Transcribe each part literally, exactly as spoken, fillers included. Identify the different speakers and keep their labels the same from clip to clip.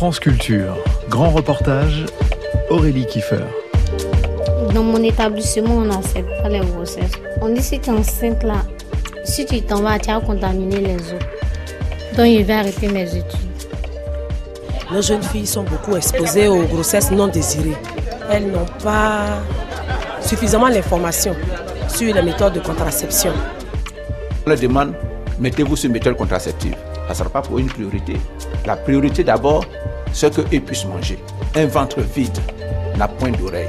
Speaker 1: France Culture, grand reportage, Aurélie Kiefer.
Speaker 2: Dans mon établissement, on n'accepte pas les grossesses. On dit si tu es enceinte là, si tu t'en vas, tu vas contaminer les autres. Donc je vais arrêter mes études.
Speaker 3: Nos jeunes filles sont beaucoup exposées aux grossesses non désirées. Elles n'ont pas suffisamment l'information sur les méthodes de contraception.
Speaker 4: On leur demande, mettez-vous sur une méthode contraceptive. Ça ne sera pas pour une priorité. La priorité d'abord, c'est qu'eux puissent manger. Un ventre vide n'a point d'oreille.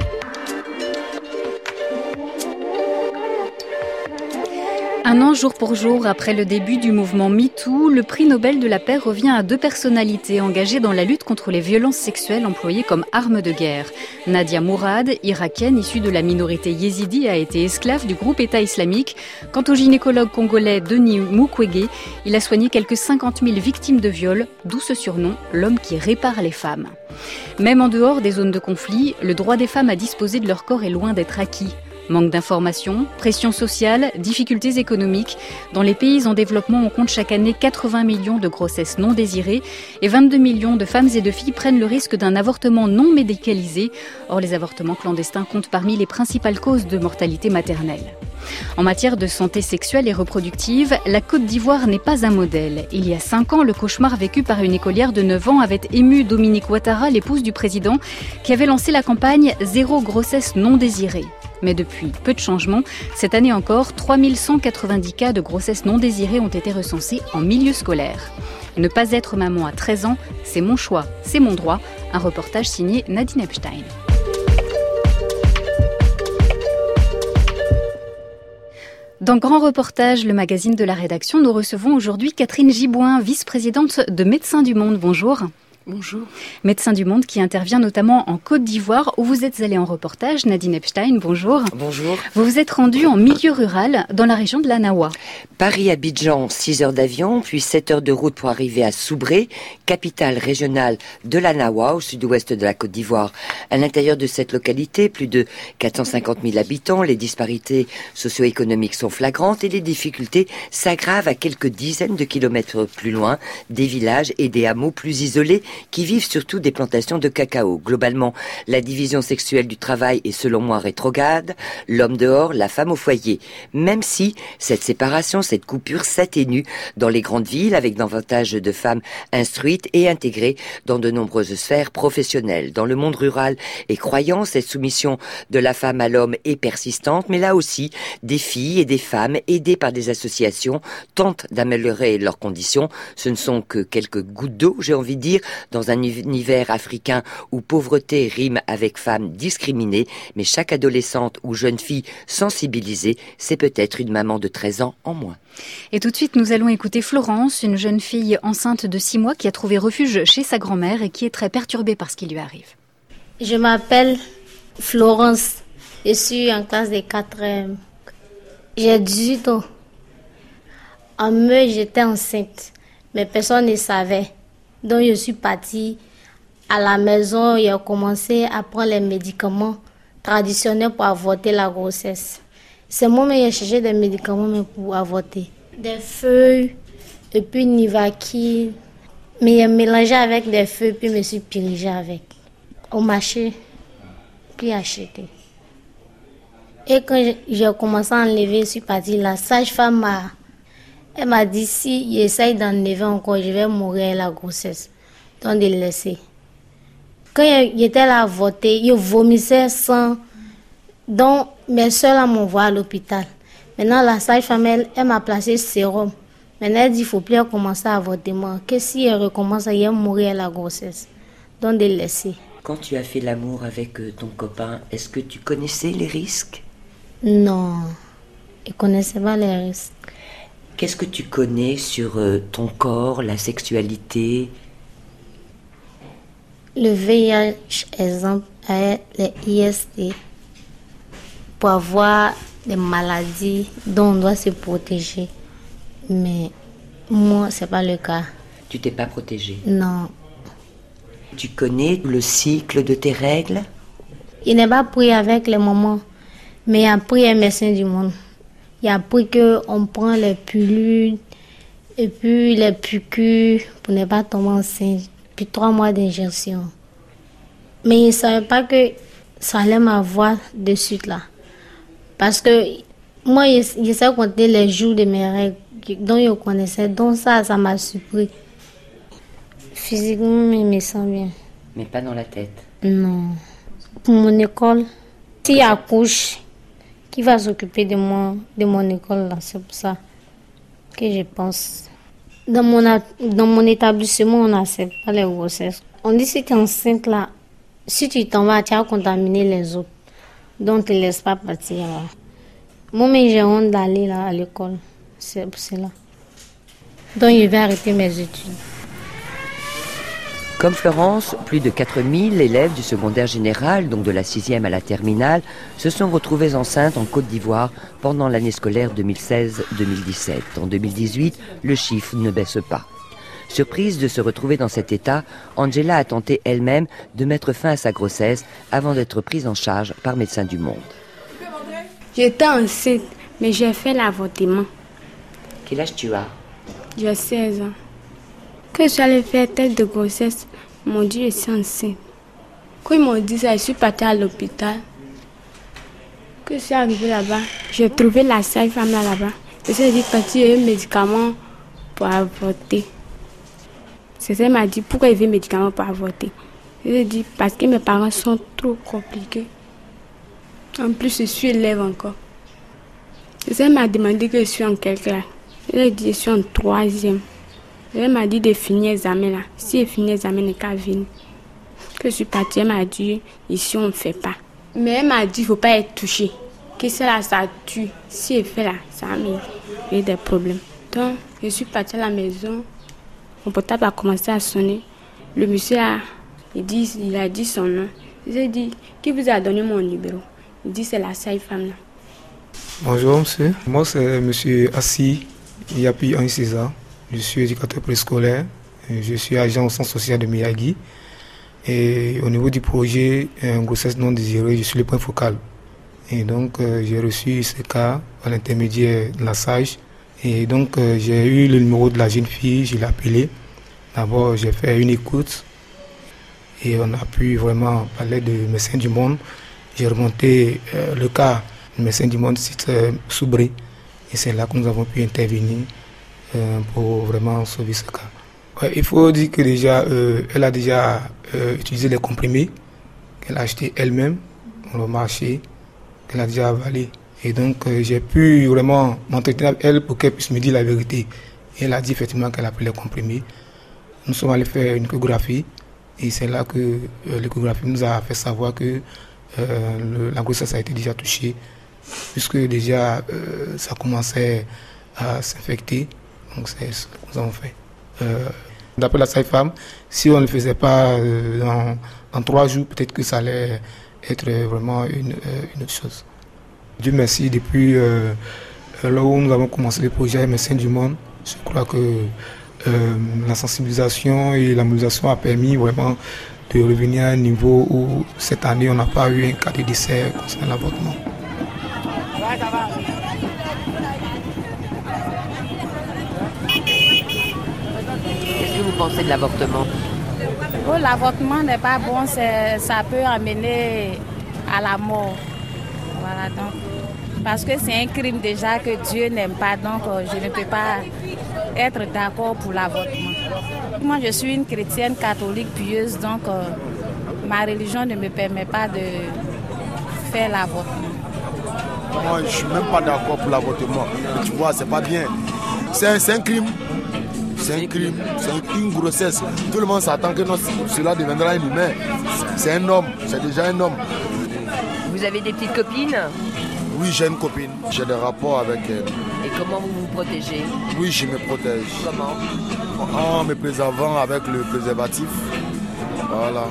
Speaker 5: Un an jour pour jour après le début du mouvement MeToo, le prix Nobel de la paix revient à deux personnalités engagées dans la lutte contre les violences sexuelles employées comme arme de guerre. Nadia Mourad, irakienne issue de la minorité yézidi, a été esclave du groupe État islamique. Quant au gynécologue congolais Denis Mukwege, il a soigné quelques cinquante mille victimes de viol, d'où ce surnom, l'homme qui répare les femmes. Même en dehors des zones de conflit, le droit des femmes à disposer de leur corps est loin d'être acquis. Manque d'informations, pression sociale, difficultés économiques. Dans les pays en développement, on compte chaque année quatre-vingts millions de grossesses non désirées et vingt-deux millions de femmes et de filles prennent le risque d'un avortement non médicalisé. Or, les avortements clandestins comptent parmi les principales causes de mortalité maternelle. En matière de santé sexuelle et reproductive, la Côte d'Ivoire n'est pas un modèle. Il y a cinq ans, le cauchemar vécu par une écolière de neuf ans avait ému Dominique Ouattara, l'épouse du président, qui avait lancé la campagne « Zéro grossesse non désirée ». Mais depuis, peu de changements. Cette année encore, trois mille cent quatre-vingt-dix cas de grossesse non désirée ont été recensés en milieu scolaire. Ne pas être maman à treize ans, c'est mon choix, c'est mon droit. Un reportage signé Nadine Epstein. Dans Grand Reportage, le magazine de la rédaction, nous recevons aujourd'hui Catherine Gibouin, vice-présidente de Médecins du Monde. Bonjour.
Speaker 6: Bonjour.
Speaker 5: Médecin du Monde qui intervient notamment en Côte d'Ivoire où vous êtes allée en reportage. Nadine Epstein, bonjour.
Speaker 6: Bonjour.
Speaker 5: Vous vous êtes rendue en milieu rural dans la région de l'Anawa.
Speaker 6: Paris-Abidjan, six heures d'avion, puis sept heures de route pour arriver à Soubré, capitale régionale de l'Anawa, au sud-ouest de la Côte d'Ivoire. À l'intérieur de cette localité, plus de quatre cent cinquante mille habitants, les disparités socio-économiques sont flagrantes et les difficultés s'aggravent à quelques dizaines de kilomètres plus loin, des villages et des hameaux plus isolés qui vivent surtout des plantations de cacao. Globalement, la division sexuelle du travail est selon moi rétrograde, l'homme dehors, la femme au foyer. Même si cette séparation, cette coupure s'atténue dans les grandes villes avec davantage de femmes instruites et intégrées dans de nombreuses sphères professionnelles. Dans le monde rural et croyant, cette soumission de la femme à l'homme est persistante, mais là aussi, des filles et des femmes aidées par des associations tentent d'améliorer leurs conditions. Ce ne sont que quelques gouttes d'eau, j'ai envie de dire, dans un univers africain où pauvreté rime avec femme discriminée, mais chaque adolescente ou jeune fille sensibilisée, c'est peut-être une maman de treize ans en moins.
Speaker 5: Et tout de suite, nous allons écouter Florence, une jeune fille enceinte de six mois qui a trouvé refuge chez sa grand-mère et qui est très perturbée par ce qui lui arrive.
Speaker 2: Je m'appelle Florence. Je suis en classe de quatrième. J'ai dix-huit ans. En mai, j'étais enceinte, mais personne ne savait. Donc, je suis partie à la maison et j'ai commencé à prendre les médicaments traditionnels pour avorter la grossesse. C'est moi qui ai cherché des médicaments pour avorter. Des feuilles et puis Nivaki. Mais j'ai mélangé avec des feuilles puis je me suis dirigée avec. Au marché, puis acheté. Et quand j'ai commencé à enlever, je suis partie. La sage-femme m'a... Elle m'a dit, si j'essaye d'enlever encore, je vais mourir à la grossesse. Donc, de laisser. Quand j'étais là à voter, je vomissais sang. Donc, mes soeurs m'envoient à l'hôpital. Maintenant, la sage-femme, elle, elle m'a placé sérum. Maintenant, elle dit, il ne faut plus commencer à voter. Moi, que si elle recommence, elle va mourir à la grossesse. Donc, de laisser.
Speaker 6: Quand tu as fait l'amour avec ton copain, est-ce que tu connaissais les risques?
Speaker 2: Non, je ne connaissais pas les risques.
Speaker 6: Qu'est-ce que tu connais sur ton corps, la sexualité?
Speaker 2: Le V I H, exemple, les I S T, pour avoir des maladies dont on doit se protéger. Mais moi, ce n'est pas le cas.
Speaker 6: Tu t'es pas protégée?
Speaker 2: Non.
Speaker 6: Tu connais le cycle de tes règles?
Speaker 2: Il n'est pas pris avec les mamans, mais il a pris un médecin du monde. Il a appris qu'on prend les pilules et puis les piqûres pour ne pas tomber enceinte. puis trois mois d'injection. Mais ils ne savaient pas que ça allait m'avoir de suite là. Parce que moi, je, je sais compter les jours de mes règles, dont je connaissais. Donc ça, ça m'a surpris. Physiquement, je me sens bien.
Speaker 6: Mais pas dans la tête?
Speaker 2: Non. Pour mon école, s'il accouche, qui va s'occuper de moi, de mon école là, c'est pour ça que je pense. Dans mon, dans mon établissement, on n'accepte pas les grossesses. On dit si tu es enceinte là, si tu t'en vas, tu vas contaminer les autres. Donc, ne te laisse pas partir là. Moi, j'ai honte d'aller là à l'école. C'est pour cela. Donc, je vais arrêter mes études.
Speaker 6: Comme Florence, plus de quatre mille élèves du secondaire général, donc de la sixième à la terminale, se sont retrouvés enceintes en Côte d'Ivoire pendant l'année scolaire deux mille seize deux mille dix-sept. En deux mille dix-huit, le chiffre ne baisse pas. Surprise de se retrouver dans cet état, Angela a tenté elle-même de mettre fin à sa grossesse avant d'être prise en charge par Médecins du Monde.
Speaker 7: J'étais enceinte, mais j'ai fait l'avortement.
Speaker 6: Quel âge tu as?
Speaker 7: J'ai seize ans. Que j'allais faire test de grossesse, ils m'ont dit que je suis enceinte. Quand ils m'ont dit ça, je suis partie à l'hôpital. Quand je suis arrivée là-bas, j'ai trouvé la sage-femme là-bas. Je suis dit que tu as un médicament pour avorter. C'est ça, elle m'a dit pourquoi il veut un médicament pour avorter. Je lui ai dit parce que mes parents sont trop compliqués. En plus, je suis élève encore. C'est ça, elle m'a demandé que je suis en quelle classe. Je lui ai dit que je suis en troisième. Elle m'a dit de finir l'examen là. Si elle finit l'examen, elle n'est qu'à venir. Que je suis partie, elle m'a dit ici on ne fait pas. Mais elle m'a dit il ne faut pas être touché. Que ça là, ça tue. Si elle fait là, ça a des problèmes. Donc, je suis partie à la maison. Mon portable a commencé à sonner. Le monsieur a, il dit, il a dit son nom. J'ai dit, qui vous a donné mon numéro? Il dit c'est la sage-femme là.
Speaker 8: Bonjour monsieur. Moi c'est monsieur Assi Yapi Henri César. Je suis éducateur préscolaire, je suis agent au centre social de Miyagi et au niveau du projet un grossesse non désirée, je suis le point focal. Et donc euh, j'ai reçu ce cas par l'intermédiaire de la sage et donc euh, j'ai eu le numéro de la jeune fille, je l'ai appelée. D'abord j'ai fait une écoute et on a pu vraiment parler de Médecins du Monde. J'ai remonté euh, le cas du Médecins du Monde site euh, Soubré et c'est là que nous avons pu intervenir pour vraiment sauver ce cas. Ouais, il faut dire que déjà, euh, elle a déjà euh, utilisé les comprimés qu'elle a achetés elle-même dans le marché, qu'elle a déjà avalé. Et donc, euh, j'ai pu vraiment m'entretenir avec elle pour qu'elle puisse me dire la vérité. Et elle a dit effectivement qu'elle a pris les comprimés. Nous sommes allés faire une échographie et c'est là que euh, l'échographie nous a fait savoir que euh, le, la grossesse a été déjà touchée, puisque déjà euh, ça commençait à s'infecter. Donc c'est ce que nous avons fait. Euh, d'après la sage-femme, si on ne le faisait pas euh, dans, dans trois jours, peut-être que ça allait être vraiment une, euh, une autre chose. Dieu merci, depuis euh, là où nous avons commencé le projet Médecins du Monde, je crois que euh, la sensibilisation et la mobilisation a permis vraiment de revenir à un niveau où cette année on n'a pas eu un cas de décès concernant l'avortement.
Speaker 6: Qu'est-ce que vous pensez de l'avortement?
Speaker 9: Oh, l'avortement n'est pas bon, ça peut amener à la mort. Voilà, donc, parce que c'est un crime déjà que Dieu n'aime pas, donc je ne peux pas être d'accord pour l'avortement. Moi, je suis une chrétienne catholique pieuse, donc euh, ma religion ne me permet pas de faire l'avortement.
Speaker 10: Moi, je ne suis même pas d'accord pour l'avortement. Tu vois, c'est pas bien. C'est un, c'est un crime. C'est un crime, c'est une grossesse. Tout le monde s'attend que non, cela deviendra un humain. C'est un homme, c'est déjà un homme.
Speaker 6: Vous avez des petites copines?
Speaker 10: Oui, j'ai une copine. J'ai des rapports avec elle.
Speaker 6: Et comment vous vous protégez?
Speaker 10: Oui, je me protège.
Speaker 6: Comment?
Speaker 10: En me préservant avec le préservatif. Voilà.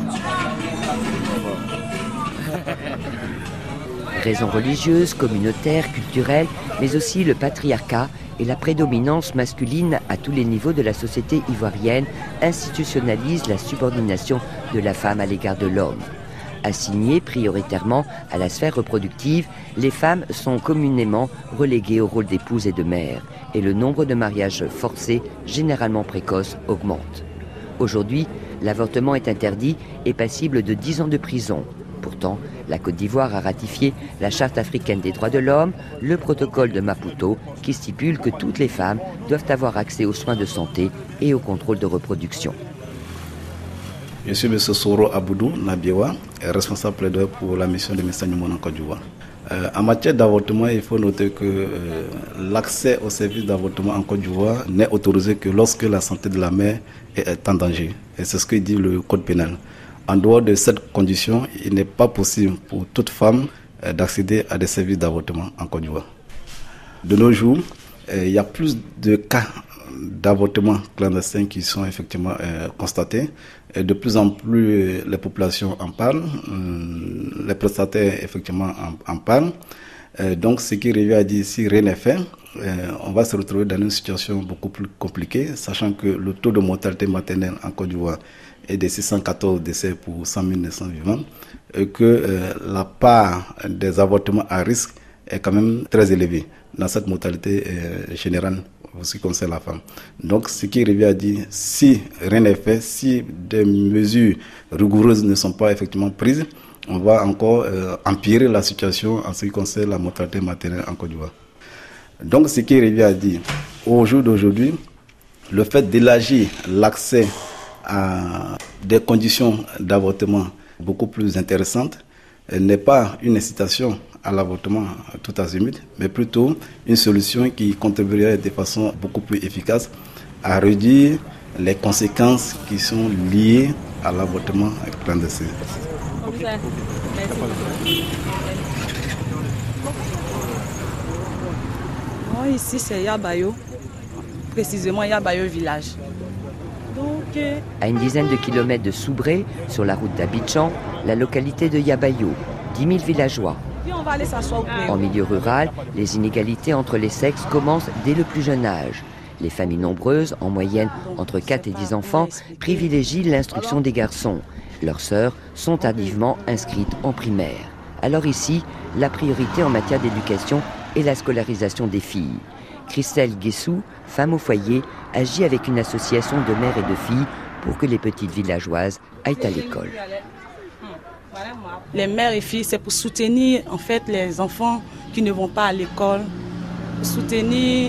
Speaker 6: Raisons religieuses, communautaires, culturelles, mais aussi le patriarcat et la prédominance masculine à tous les niveaux de la société ivoirienne institutionnalisent la subordination de la femme à l'égard de l'homme. Assignées prioritairement à la sphère reproductive, les femmes sont communément reléguées au rôle d'épouse et de mère, et le nombre de mariages forcés, généralement précoces, augmente. Aujourd'hui, L'avortement est interdit et passible de dix ans de prison. Pourtant, la Côte d'Ivoire a ratifié la Charte africaine des droits de l'homme, le protocole de Maputo, qui stipule que toutes les femmes doivent avoir accès aux soins de santé et au contrôle de reproduction.
Speaker 11: Je suis M. Soro Aboudou Nabiewa, responsable plaideur pour la mission de Médecins du Monde en Côte d'Ivoire. Euh, en matière d'avortement, il faut noter que euh, l'accès aux services d'avortement en Côte d'Ivoire n'est autorisé que lorsque la santé de la mère est en danger. Et c'est ce que dit le Code pénal. En dehors de cette condition, il n'est pas possible pour toute femme euh, d'accéder à des services d'avortement en Côte d'Ivoire. De nos jours, euh, il y a plus de cas d'avortement clandestin qui sont effectivement euh, constatés. Et de plus en plus, euh, les populations en parlent, euh, les prestataires effectivement en, en parlent. Euh, donc, ce qui revient à dire, si rien n'est fait, euh, on va se retrouver dans une situation beaucoup plus compliquée, sachant que le taux de mortalité maternelle en Côte d'Ivoire est de six cent quatorze décès pour cent mille naissances vivantes, et que euh, la part des avortements à risque est quand même très élevée dans cette mortalité euh, générale en ce qui concerne la femme. Donc, ce qui revient à dire, si rien n'est fait, si des mesures rigoureuses ne sont pas effectivement prises, on va encore euh, empirer la situation en ce qui concerne la mortalité maternelle en Côte d'Ivoire. Donc, ce qui revient à dire, au jour d'aujourd'hui, le fait d'élargir l'accès à des conditions d'avortement beaucoup plus intéressantes n'est pas une incitation à l'avortement tout azimut, mais plutôt une solution qui contribuerait de façon beaucoup plus efficace à réduire les conséquences qui sont liées à l'avortement clandestin.
Speaker 12: Moi, ici, c'est Yabayo, précisément Yabayo village. Donc, euh...
Speaker 6: À une dizaine de kilomètres de Soubré, sur la route d'Abidjan, la localité de Yabayo, dix mille villageois.
Speaker 12: On va aller s'asseoir.
Speaker 6: En milieu rural, les inégalités entre les sexes commencent dès le plus jeune âge. Les familles nombreuses, en moyenne entre quatre et dix enfants, privilégient l'instruction des garçons. Leurs sœurs sont tardivement inscrites en primaire. Alors ici, la priorité en matière d'éducation est la scolarisation des filles. Christelle Guessou, femme au foyer, agit avec une association de mères et de filles pour que les petites villageoises aillent à l'école.
Speaker 12: Les mères et filles, c'est pour soutenir en fait les enfants qui ne vont pas à l'école, soutenir,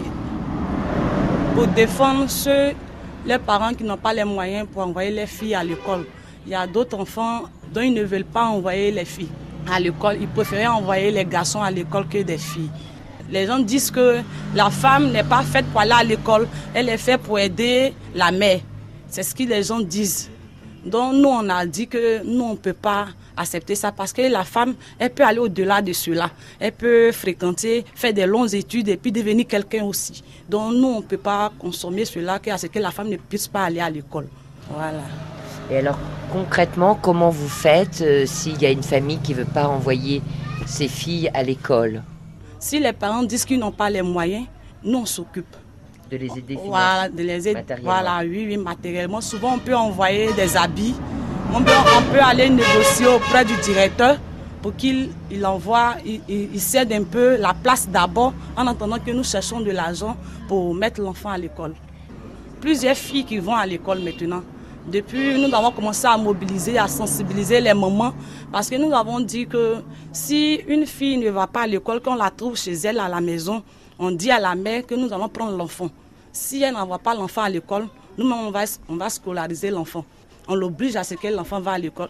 Speaker 12: pour défendre ceux, les parents qui n'ont pas les moyens pour envoyer les filles à l'école. Il y a d'autres enfants dont ils ne veulent pas envoyer les filles à l'école. Ils préfèrent envoyer les garçons à l'école que des filles. Les gens disent que la femme n'est pas faite pour aller à l'école, elle est faite pour aider la mère. C'est ce que les gens disent. Donc nous, on a dit que nous, on ne peut pas accepter ça parce que la femme, elle peut aller au-delà de cela. Elle peut fréquenter, faire des longues études et puis devenir quelqu'un aussi. Donc nous, on ne peut pas consommer cela à ce que la femme ne puisse pas aller à l'école. Voilà.
Speaker 6: Et alors, concrètement, comment vous faites euh, s'il y a une famille qui ne veut pas envoyer ses filles à l'école?
Speaker 12: Si les parents disent qu'ils n'ont pas les moyens, nous, on s'occupe.
Speaker 6: De les aider
Speaker 12: voilà, de les aider, voilà, oui, oui, matériellement. Souvent, on peut envoyer des habits. On peut, on peut aller négocier auprès du directeur pour qu'il il envoie, il, il cède un peu la place d'abord en attendant que nous cherchons de l'argent pour mettre l'enfant à l'école. Plusieurs filles qui vont à l'école maintenant. Depuis, nous avons commencé à mobiliser, à sensibiliser les mamans parce que nous avons dit que si une fille ne va pas à l'école, qu'on la trouve chez elle à la maison, on dit à la mère que nous allons prendre l'enfant. Si elle n'envoie pas l'enfant à l'école, nous-mêmes, on va, on va scolariser l'enfant. On l'oblige à ce que l'enfant va à l'école.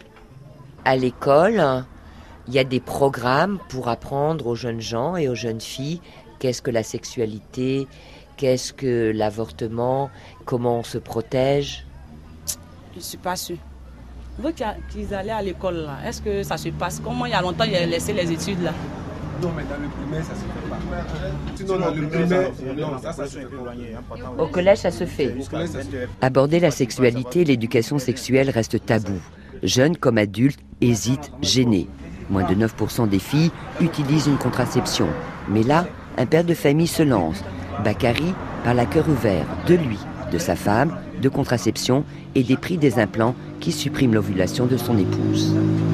Speaker 6: À l'école, il y a des programmes pour apprendre aux jeunes gens et aux jeunes filles qu'est-ce que la sexualité, qu'est-ce que l'avortement, comment on se protège.
Speaker 12: Je ne suis pas sûre. Vous qui allaient à l'école, là, est-ce que ça se passe? Comment il y a longtemps, il a laissé les études là?
Speaker 13: Non, mais dans le primaire, ça ne se fait pas. Sinon, dans le primaire, non, ça, ça se fait pas.
Speaker 6: Au collège, ça se fait. Aborder la sexualité et l'éducation sexuelle reste tabou. Jeunes comme adultes hésitent, gênés. Moins de neuf pour cent des filles utilisent une contraception. Mais là, un père de famille se lance. Bakary parle à cœur ouvert de lui, de sa femme, de contraception et des prix des implants qui suppriment l'ovulation de son épouse.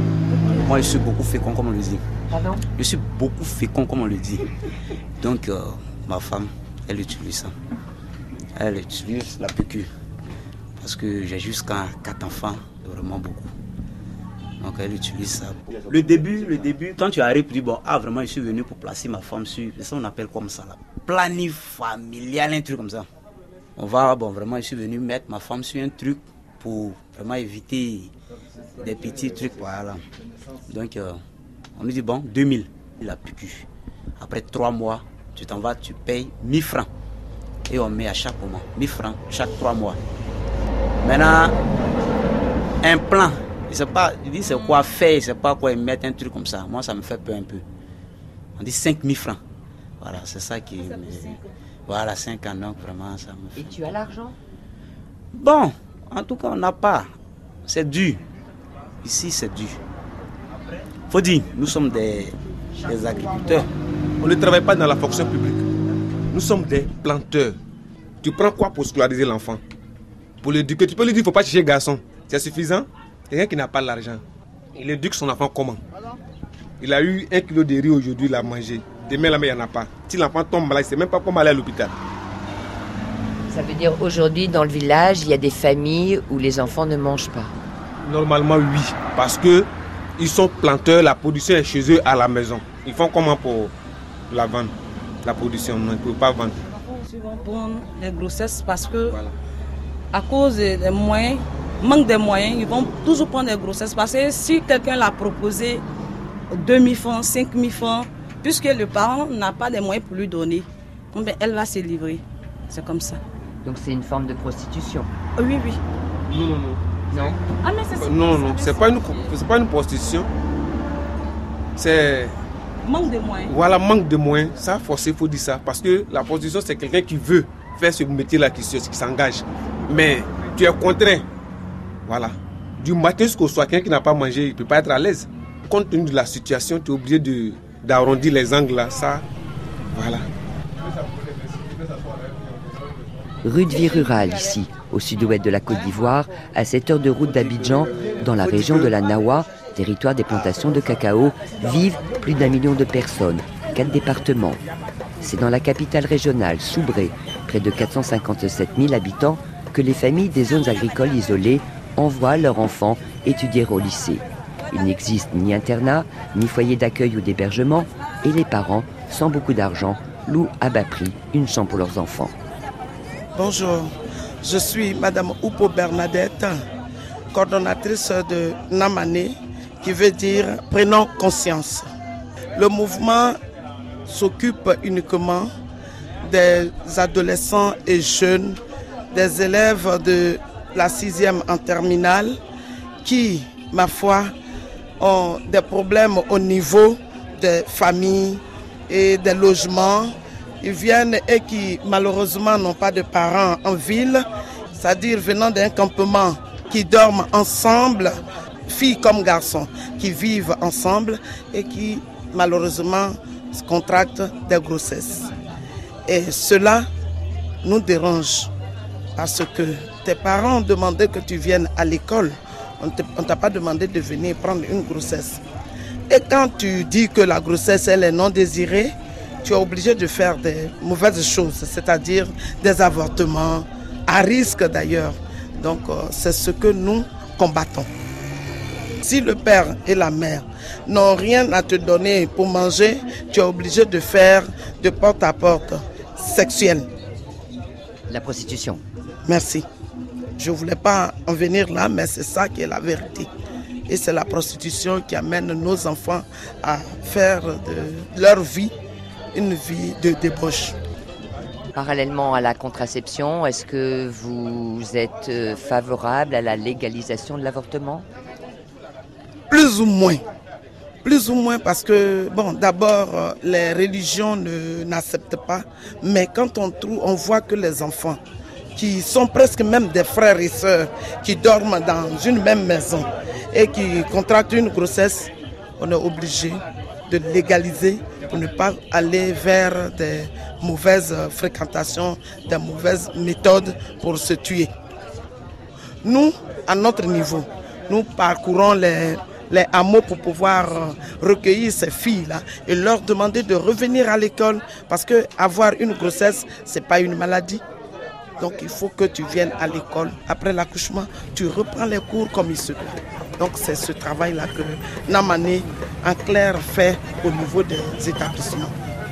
Speaker 14: Moi, je suis beaucoup fécond, comme on le dit.
Speaker 6: Pardon?
Speaker 14: Je suis beaucoup fécond, comme on le dit. Donc, euh, ma femme, elle utilise ça. Elle utilise la piqûre. parce que j'ai jusqu'à quatre enfants, c'est vraiment beaucoup. Donc elle utilise ça. Le début, le début, quand tu arrives, tu dis bon, ah vraiment, je suis venu pour placer ma femme sur, c'est ça on appelle comme ça là, planning familial, un truc comme ça. On va, bon vraiment, je suis venu mettre ma femme sur un truc pour vraiment éviter des petits trucs, voilà. Donc euh, on lui dit bon, deux mille, il a piqûre. Après trois mois, tu t'en vas, tu payes mille francs. Et on met à chaque moment, mille francs chaque trois mois. Maintenant, un plan. Je sais pas, je dis c'est quoi faire, je sais pas quoi mettre un truc comme ça. Moi, ça me fait peur un peu. On dit cinq mille francs. Voilà, c'est ça qui me... Voilà, cinq ans, donc vraiment, ça me fait...
Speaker 6: Et tu as l'argent?
Speaker 14: Bon, en tout cas, on n'a pas. C'est dur. Ici, c'est dur. Faut dire, nous sommes des, des agriculteurs.
Speaker 13: On ne travaille pas dans la fonction publique. Nous sommes des planteurs. Tu prends quoi pour scolariser l'enfant? Pour l'éduquer, tu peux lui dire, il ne faut pas chercher garçon. C'est suffisant? Quelqu'un qui n'a pas l'argent, il éduque son enfant comment? Il a eu un kilo de riz aujourd'hui, il a mangé. Demain, là, mais il n'y en a pas. Si l'enfant tombe malade, il ne sait même pas comment aller à l'hôpital.
Speaker 6: Ça veut dire aujourd'hui, dans le village, il y a des familles où les enfants ne mangent pas?
Speaker 13: Normalement, oui. Parce qu'ils sont planteurs, la production est chez eux à la maison. Ils font comment pour la vendre? La production, non, ils ne peuvent pas vendre.
Speaker 12: Ils vont prendre les grossesses parce que, voilà, à cause des moyens, manque de moyens, ils vont toujours prendre des grossesses. Parce que si quelqu'un l'a proposé deux mille francs, cinq mille francs, puisque le parent n'a pas de moyens pour lui donner, bien, elle va se livrer. C'est comme ça.
Speaker 6: Donc c'est une forme de prostitution?
Speaker 12: Oui, oui.
Speaker 13: Non, non, non.
Speaker 6: Non?
Speaker 12: Ah, mais c'est
Speaker 13: Non, non, c'est pas une, c'est pas une prostitution. C'est...
Speaker 12: Manque de moyens.
Speaker 13: Voilà, manque de moyens. Ça, forcé, il faut dire ça. Parce que la prostitution, c'est quelqu'un qui veut faire ce métier-là, qui, qui s'engage. Mais tu es contraint. Voilà. Du matin jusqu'au soir, quelqu'un qui n'a pas mangé, il ne peut pas être à l'aise. Compte tenu de la situation, tu es obligé de, d'arrondir les angles là. Ça, voilà.
Speaker 6: Rue de vie rurale, ici, au sud-ouest de la Côte d'Ivoire, à sept heures de route d'Abidjan, dans la région de la Nawa, territoire des plantations de cacao, vivent plus d'un million de personnes, quatre départements. C'est dans la capitale régionale, Soubré, près de quatre cent cinquante-sept mille habitants, que les familles des zones agricoles isolées envoient leurs enfants étudier au lycée. Il n'existe ni internat, ni foyer d'accueil ou d'hébergement, et les parents, sans beaucoup d'argent, louent à bas prix une chambre pour leurs enfants.
Speaker 15: Bonjour, je suis Madame Oupo Bernadette, coordonnatrice de Namane, qui veut dire « Prenons conscience ». Le mouvement s'occupe uniquement des adolescents et jeunes, des élèves de la sixième en terminale qui, ma foi, ont des problèmes au niveau des familles et des logements. Ils viennent et qui malheureusement n'ont pas de parents en ville, c'est-à-dire venant d'un campement, qui dorment ensemble, filles comme garçons, qui vivent ensemble et qui malheureusement contractent des grossesses. Et cela nous dérange parce que tes parents ont demandé que tu viennes à l'école. On ne t'a pas demandé de venir prendre une grossesse. Et quand tu dis que la grossesse elle est non désirée, tu es obligé de faire des mauvaises choses, c'est-à-dire des avortements, à risque d'ailleurs. Donc c'est ce que nous combattons. Si le père et la mère n'ont rien à te donner pour manger, tu es obligé de faire de porte à porte sexuel.
Speaker 6: La prostitution.
Speaker 15: Merci. Je ne voulais pas en venir là, mais c'est ça qui est la vérité. Et c'est la prostitution qui amène nos enfants à faire de leur vie une vie de débauche.
Speaker 6: Parallèlement à la contraception, est-ce que vous êtes favorable à la légalisation de l'avortement?
Speaker 15: Plus ou moins. Plus ou moins parce que, bon, d'abord, les religions ne, n'acceptent pas. Mais quand on trouve, on voit que les enfants, qui sont presque même des frères et sœurs, qui dorment dans une même maison et qui contractent une grossesse, on est obligé de légaliser pour ne pas aller vers des mauvaises fréquentations, des mauvaises méthodes pour se tuer. Nous, à notre niveau, nous parcourons les, les hameaux pour pouvoir recueillir ces filles-là et leur demander de revenir à l'école parce que avoir une grossesse, ce n'est pas une maladie. Donc il faut que tu viennes à l'école. Après l'accouchement, tu reprends les cours comme il se doit. Donc c'est ce travail-là que Namane en clair fait au niveau des établissements.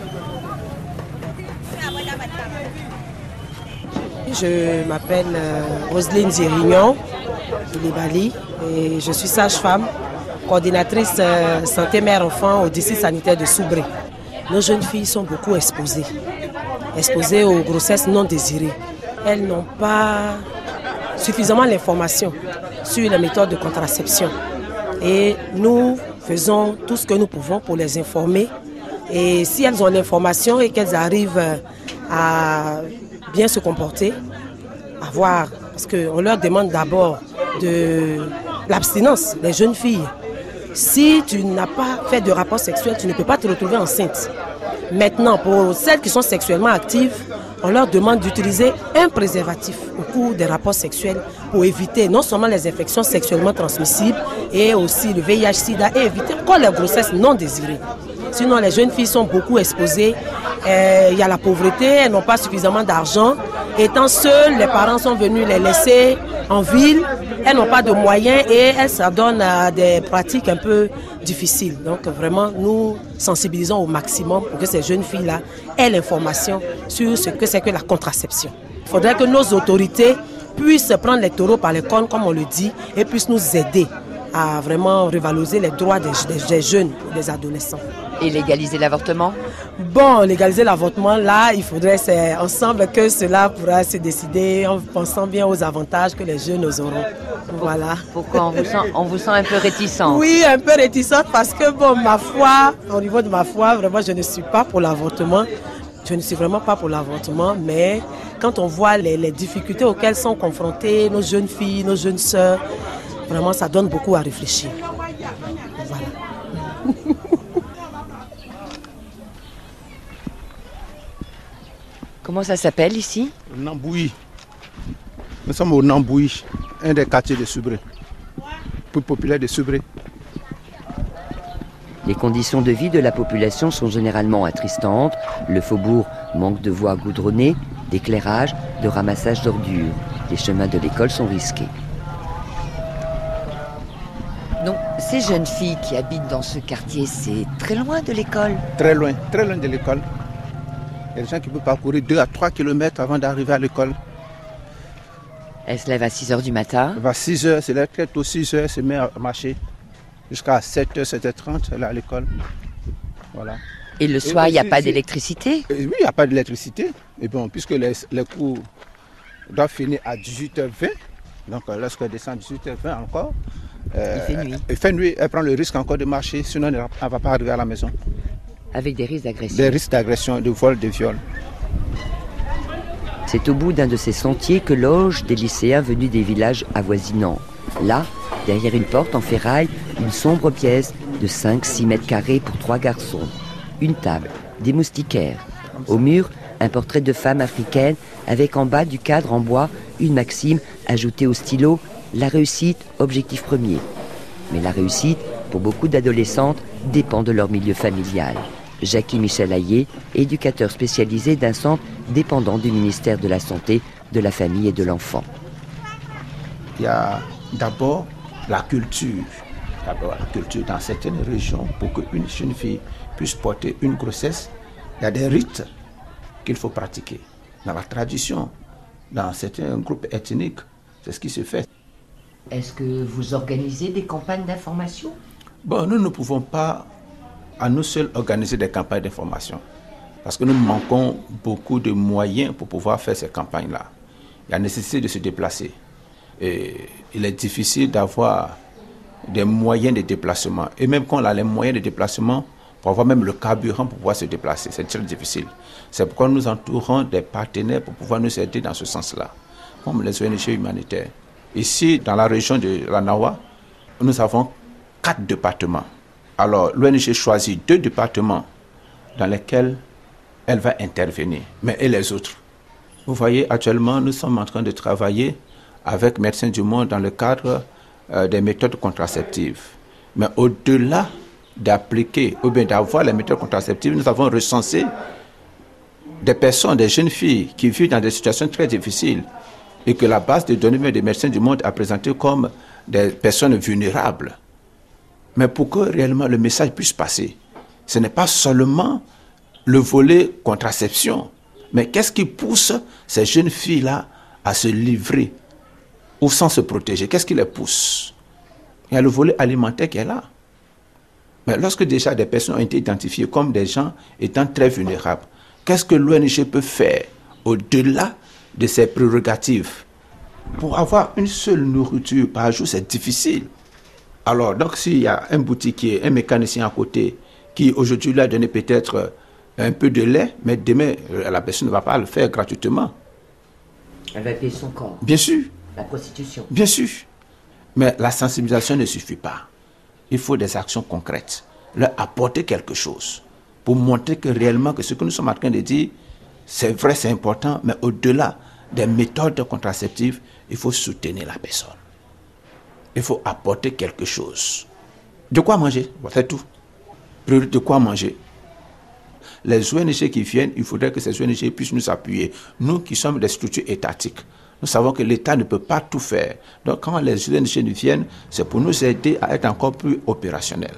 Speaker 3: Je m'appelle euh, Roselyne Zirignon, Libali, et je suis sage-femme, coordinatrice euh, santé mère-enfant au district sanitaire de Soubré. Nos jeunes filles sont beaucoup exposées, exposées aux grossesses non désirées. Elles n'ont pas suffisamment l'information sur les méthodes de contraception. Et nous faisons tout ce que nous pouvons pour les informer. Et si elles ont l'information et qu'elles arrivent à bien se comporter, à voir, parce qu'on leur demande d'abord de l'abstinence, les jeunes filles. Si tu n'as pas fait de rapport sexuel, tu ne peux pas te retrouver enceinte. Maintenant, pour celles qui sont sexuellement actives, on leur demande d'utiliser un préservatif au cours des rapports sexuels pour éviter non seulement les infections sexuellement transmissibles et aussi le V I H sida et éviter encore les grossesses non désirées. Sinon, les jeunes filles sont beaucoup exposées. Euh, il y a la pauvreté, elles n'ont pas suffisamment d'argent. Étant seules, les parents sont venus les laisser en ville. Elles n'ont pas de moyens et elles s'adonnent à des pratiques un peu difficiles. Donc vraiment, nous sensibilisons au maximum pour que ces jeunes filles-là aient l'information sur ce que c'est que la contraception. Il faudrait que nos autorités puissent prendre les taureaux par les cornes, comme on le dit, et puissent nous aider à vraiment revaloriser les droits des, des, des jeunes et des adolescents.
Speaker 6: Et légaliser l'avortement?
Speaker 3: Bon, légaliser l'avortement, là, il faudrait, c'est ensemble que cela pourra se décider en pensant bien aux avantages que les jeunes auront. Voilà.
Speaker 6: Pourquoi on vous sent, on vous sent un peu réticente?
Speaker 3: Oui, un peu réticente parce que, bon, ma foi, au niveau de ma foi, vraiment, je ne suis pas pour l'avortement. Je ne suis vraiment pas pour l'avortement, mais quand on voit les, les difficultés auxquelles sont confrontées nos jeunes filles, nos jeunes sœurs, vraiment, ça donne beaucoup à réfléchir. Voilà.
Speaker 6: Comment ça s'appelle ici?
Speaker 4: Nambouyi. Nous sommes au Nambouyi, un des quartiers de Soubré, plus populaire de Soubré.
Speaker 6: Les conditions de vie de la population sont généralement attristantes. Le faubourg manque de voies goudronnées, d'éclairage, de ramassage d'ordures. Les chemins de l'école sont risqués. Donc, ces jeunes filles qui habitent dans ce quartier, c'est très loin de l'école?
Speaker 4: Très loin, très loin de l'école. Il y a des gens qui peuvent parcourir deux à trois kilomètres avant d'arriver à l'école.
Speaker 6: Elle se lève à six heures du matin?
Speaker 4: Elle va à six heures, c'est là très tôt, six heures, elle se met à marcher. Jusqu'à sept heures, sept heures trente, elle est à l'école. Voilà.
Speaker 6: Et le soir, il n'y a pas d'électricité?
Speaker 4: Oui, il n'y a pas d'électricité. Et bon, puisque les, les cours doivent finir à dix-huit heures vingt, donc lorsqu'elle descend à dix-huit heures vingt encore, euh,
Speaker 6: il fait nuit.
Speaker 4: Elle fait nuit, elle prend le risque encore de marcher, sinon elle ne va pas arriver à la maison.
Speaker 6: Avec des risques d'agression?
Speaker 4: Des risques d'agression, de vol, de viol.
Speaker 6: C'est au bout d'un de ces sentiers que logent des lycéens venus des villages avoisinants. Là, derrière une porte en ferraille, une sombre pièce de cinq à six mètres carrés pour trois garçons. Une table, des moustiquaires. Au mur, un portrait de femme africaine avec en bas du cadre en bois une maxime ajoutée au stylo: la réussite, objectif premier. Mais la réussite, pour beaucoup d'adolescentes, dépend de leur milieu familial. Jackie Michel Hayé, éducateur spécialisé d'un centre dépendant du ministère de la Santé, de la Famille et de l'Enfant.
Speaker 4: Il y a d'abord la culture. D'abord la culture dans certaines régions, pour qu'une jeune fille puisse porter une grossesse, il y a des rites qu'il faut pratiquer. Dans la tradition, dans certains groupes ethniques, c'est ce qui se fait.
Speaker 6: Est-ce que vous organisez des campagnes d'information?
Speaker 4: Bon, nous ne pouvons pas à nous seuls organiser des campagnes d'information parce que nous manquons beaucoup de moyens pour pouvoir faire ces campagnes-là. Il y a nécessité de se déplacer. Et il est difficile d'avoir des moyens de déplacement. Et même quand on a les moyens de déplacement, pour avoir même le carburant pour pouvoir se déplacer, c'est très difficile. C'est pourquoi nous entourons des partenaires pour pouvoir nous aider dans ce sens-là, comme les O N G humanitaires. Ici, dans la région de la Nawa, nous avons quatre départements. Alors, l'O N G choisit deux départements dans lesquels elle va intervenir, mais et les autres. Vous voyez, actuellement, nous sommes en train de travailler avec Médecins du Monde dans le cadre euh, des méthodes contraceptives. Mais au-delà d'appliquer ou bien d'avoir les méthodes contraceptives, nous avons recensé des personnes, des jeunes filles qui vivent dans des situations très difficiles et que la base de données des Médecins du Monde a présenté comme des personnes vulnérables. Mais pour que réellement le message puisse passer, ce n'est pas seulement le volet contraception, mais qu'est-ce qui pousse ces jeunes filles-là à se livrer ou sans se protéger? Qu'est-ce qui les pousse? Il y a le volet alimentaire qui est là. Mais lorsque déjà des personnes ont été identifiées comme des gens étant très vulnérables, qu'est-ce que l'O N G peut faire au-delà de ses prérogatives? Pour avoir une seule nourriture par jour, c'est difficile. Alors, donc, s'il y a un boutiquier, un mécanicien à côté, qui aujourd'hui lui a donné peut-être un peu de lait, mais demain, la personne ne va pas le faire gratuitement.
Speaker 6: Elle va payer son corps.
Speaker 4: Bien sûr.
Speaker 6: La prostitution.
Speaker 4: Bien sûr. Mais la sensibilisation ne suffit pas. Il faut des actions concrètes. Leur apporter quelque chose pour montrer que réellement que ce que nous sommes en train de dire, c'est vrai, c'est important, mais au-delà des méthodes contraceptives, il faut soutenir la personne. Il faut apporter quelque chose. De quoi manger, c'est tout. De quoi manger. Les O N G qui viennent, il faudrait que ces O N G puissent nous appuyer. Nous qui sommes des structures étatiques, nous savons que l'État ne peut pas tout faire. Donc quand les O N G viennent, c'est pour nous aider à être encore plus opérationnels.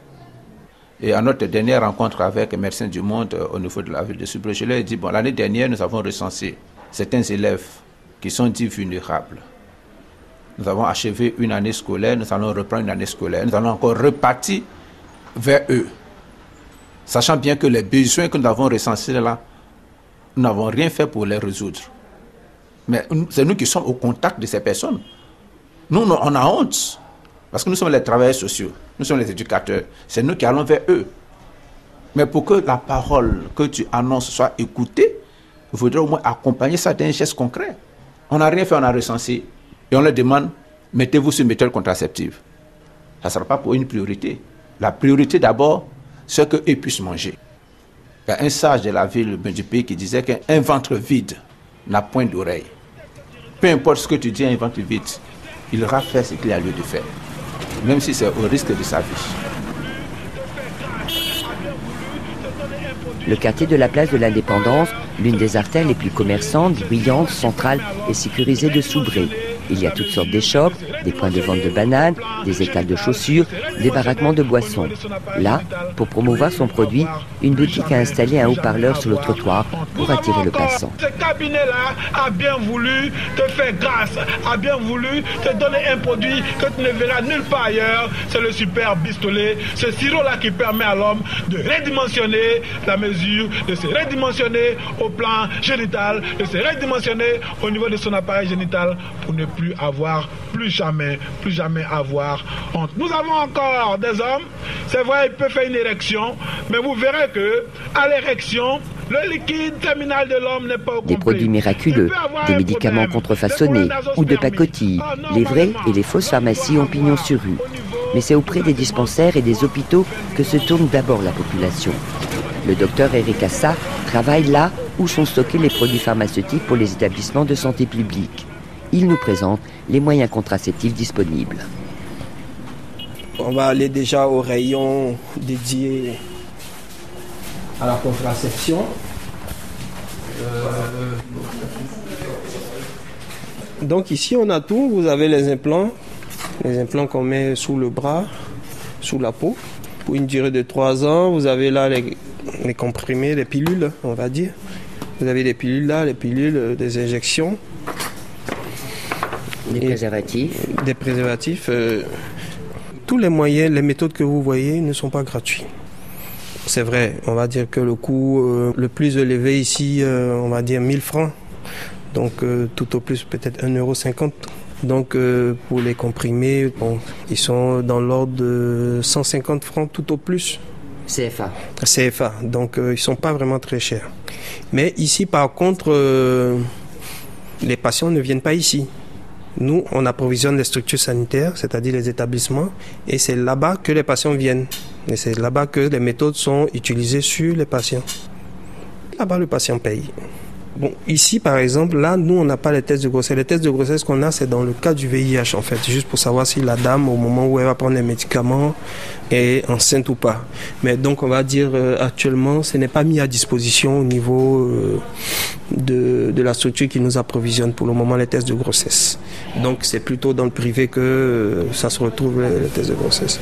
Speaker 4: Et à notre dernière rencontre avec les Médecins du Monde euh, au niveau de la ville de Soubré, je leur ai dit, bon, l'année dernière, nous avons recensé certains élèves qui sont dits vulnérables. Nous avons achevé une année scolaire, nous allons reprendre une année scolaire, nous allons encore repartir vers eux. Sachant bien que les besoins que nous avons recensés là, nous n'avons rien fait pour les résoudre. Mais c'est nous qui sommes au contact de ces personnes. Nous, on a honte. Parce que nous sommes les travailleurs sociaux, nous sommes les éducateurs. C'est nous qui allons vers eux. Mais pour que la parole que tu annonces soit écoutée, il faudrait au moins accompagner ça d'un geste concret. On n'a rien fait, on a recensé. Et on leur demande, mettez-vous sur une méthode contraceptive. Ça ne sera pas pour une priorité. La priorité d'abord, c'est qu'eux puissent manger. Il y a un sage de la ville du pays qui disait qu'un ventre vide n'a point d'oreille. Peu importe ce que tu dis à un ventre vide, il aura fait ce qu'il a lieu de faire, même si c'est au risque de sa vie.
Speaker 6: Le quartier de la place de l'Indépendance, l'une des artères les plus commerçantes, bruyantes, centrales et sécurisées de Soubré. Il y a toutes sortes d'échoppes, des points de vente de bananes, des étals de chaussures, des baraquements de boissons. Là, pour promouvoir son produit, une boutique a installé un haut-parleur sur le trottoir pour attirer le passant.
Speaker 16: Ce cabinet-là a bien voulu te faire grâce, a bien voulu te donner un produit que tu ne verras nulle part ailleurs. C'est le super bistolet, ce sirop-là qui permet à l'homme de redimensionner la mesure, de se redimensionner au plan génital, de se redimensionner au niveau de son appareil génital pour ne plus avoir, plus jamais, plus jamais avoir honte. Nous avons encore des hommes, c'est vrai, ils peuvent faire une érection, mais vous verrez que à l'érection, le liquide terminal de l'homme n'est pas au complet.
Speaker 6: Des produits miraculeux, des médicaments contrefaçonnés ou de pacotille. Les vraies et les fausses pharmacies ont pignon sur rue. Mais c'est auprès des dispensaires et des hôpitaux que se tourne d'abord la population. Le docteur Eric Assa travaille là où sont stockés les produits pharmaceutiques pour les établissements de santé publique. Il nous présente les moyens contraceptifs disponibles.
Speaker 17: On va aller déjà au rayon dédié à la contraception. Euh... Donc ici on a tout, vous avez les implants, les implants qu'on met sous le bras, sous la peau, pour une durée de trois ans. Vous avez là les, les comprimés, les pilules, on va dire. Vous avez des pilules là, les pilules, des injections.
Speaker 6: Des préservatifs.
Speaker 17: Des préservatifs. Euh, tous les moyens, les méthodes que vous voyez ne sont pas gratuits. C'est vrai, on va dire que le coût euh, le plus élevé ici, euh, on va dire mille francs. Donc euh, tout au plus peut-être un euro cinquante. Donc euh, pour les comprimés, bon, ils sont dans l'ordre de cent cinquante francs tout au plus.
Speaker 6: C F A.
Speaker 17: C F A, donc euh, ils ne sont pas vraiment très chers. Mais ici par contre, euh, les patients ne viennent pas ici. Nous, on approvisionne les structures sanitaires, c'est-à-dire les établissements, et c'est là-bas que les patients viennent. Et c'est là-bas que les méthodes sont utilisées sur les patients. Là-bas, le patient paye. Bon, ici, par exemple, là, nous, on n'a pas les tests de grossesse. Les tests de grossesse qu'on a, c'est dans le cas du V I H, en fait, juste pour savoir si la dame, au moment où elle va prendre les médicaments, est enceinte ou pas. Mais donc, on va dire, euh, actuellement, ce n'est pas mis à disposition au niveau euh, de, de la structure qui nous approvisionne pour le moment les tests de grossesse. Donc, c'est plutôt dans le privé que euh, ça se retrouve, les, les tests de grossesse.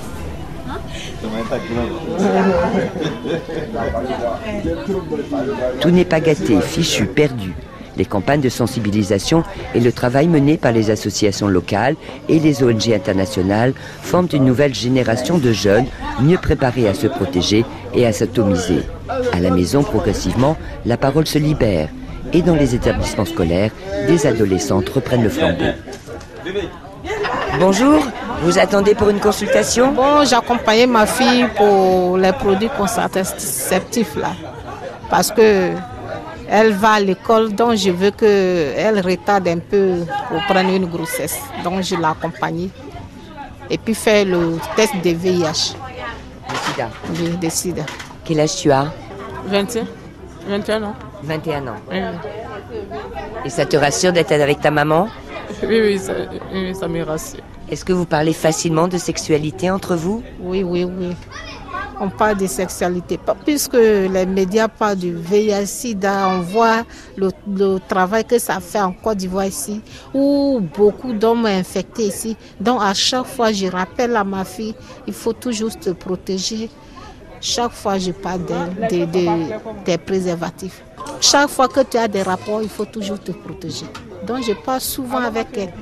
Speaker 6: Tout n'est pas gâté, fichu, perdu. Les campagnes de sensibilisation et le travail mené par les associations locales et les O N G internationales forment une nouvelle génération de jeunes mieux préparés à se protéger et à s'atomiser. À la maison, progressivement, la parole se libère et dans les établissements scolaires, des adolescentes reprennent le flambeau. Bonjour, vous attendez pour une consultation?
Speaker 18: Bon, j'accompagnais ma fille pour les produits contraceptifs là, parce que elle va à l'école, donc je veux qu'elle retarde un peu pour prendre une grossesse. Donc je l'accompagne et puis faire le test de V I H.
Speaker 6: Le sida.
Speaker 18: Oui, de sida.
Speaker 6: Quel âge tu as?
Speaker 18: vingt et un. vingt et un ans.
Speaker 6: vingt et un ans.
Speaker 18: Oui.
Speaker 6: Et ça te rassure d'être avec ta maman?
Speaker 18: Oui, oui, ça, oui, ça me rassure.
Speaker 6: Est-ce que vous parlez facilement de sexualité entre vous?
Speaker 18: Oui, oui, oui. On parle de sexualité. Puisque les médias parlent du V I H sida, on voit le, le travail que ça fait en Côte d'Ivoire ici, où beaucoup d'hommes sont infectés ici. Donc à chaque fois, je rappelle à ma fille, il faut toujours te protéger. Chaque fois, je parle de, de, de, des préservatifs. Chaque fois que tu as des rapports, il faut toujours te protéger. Donc je parle souvent avec elle.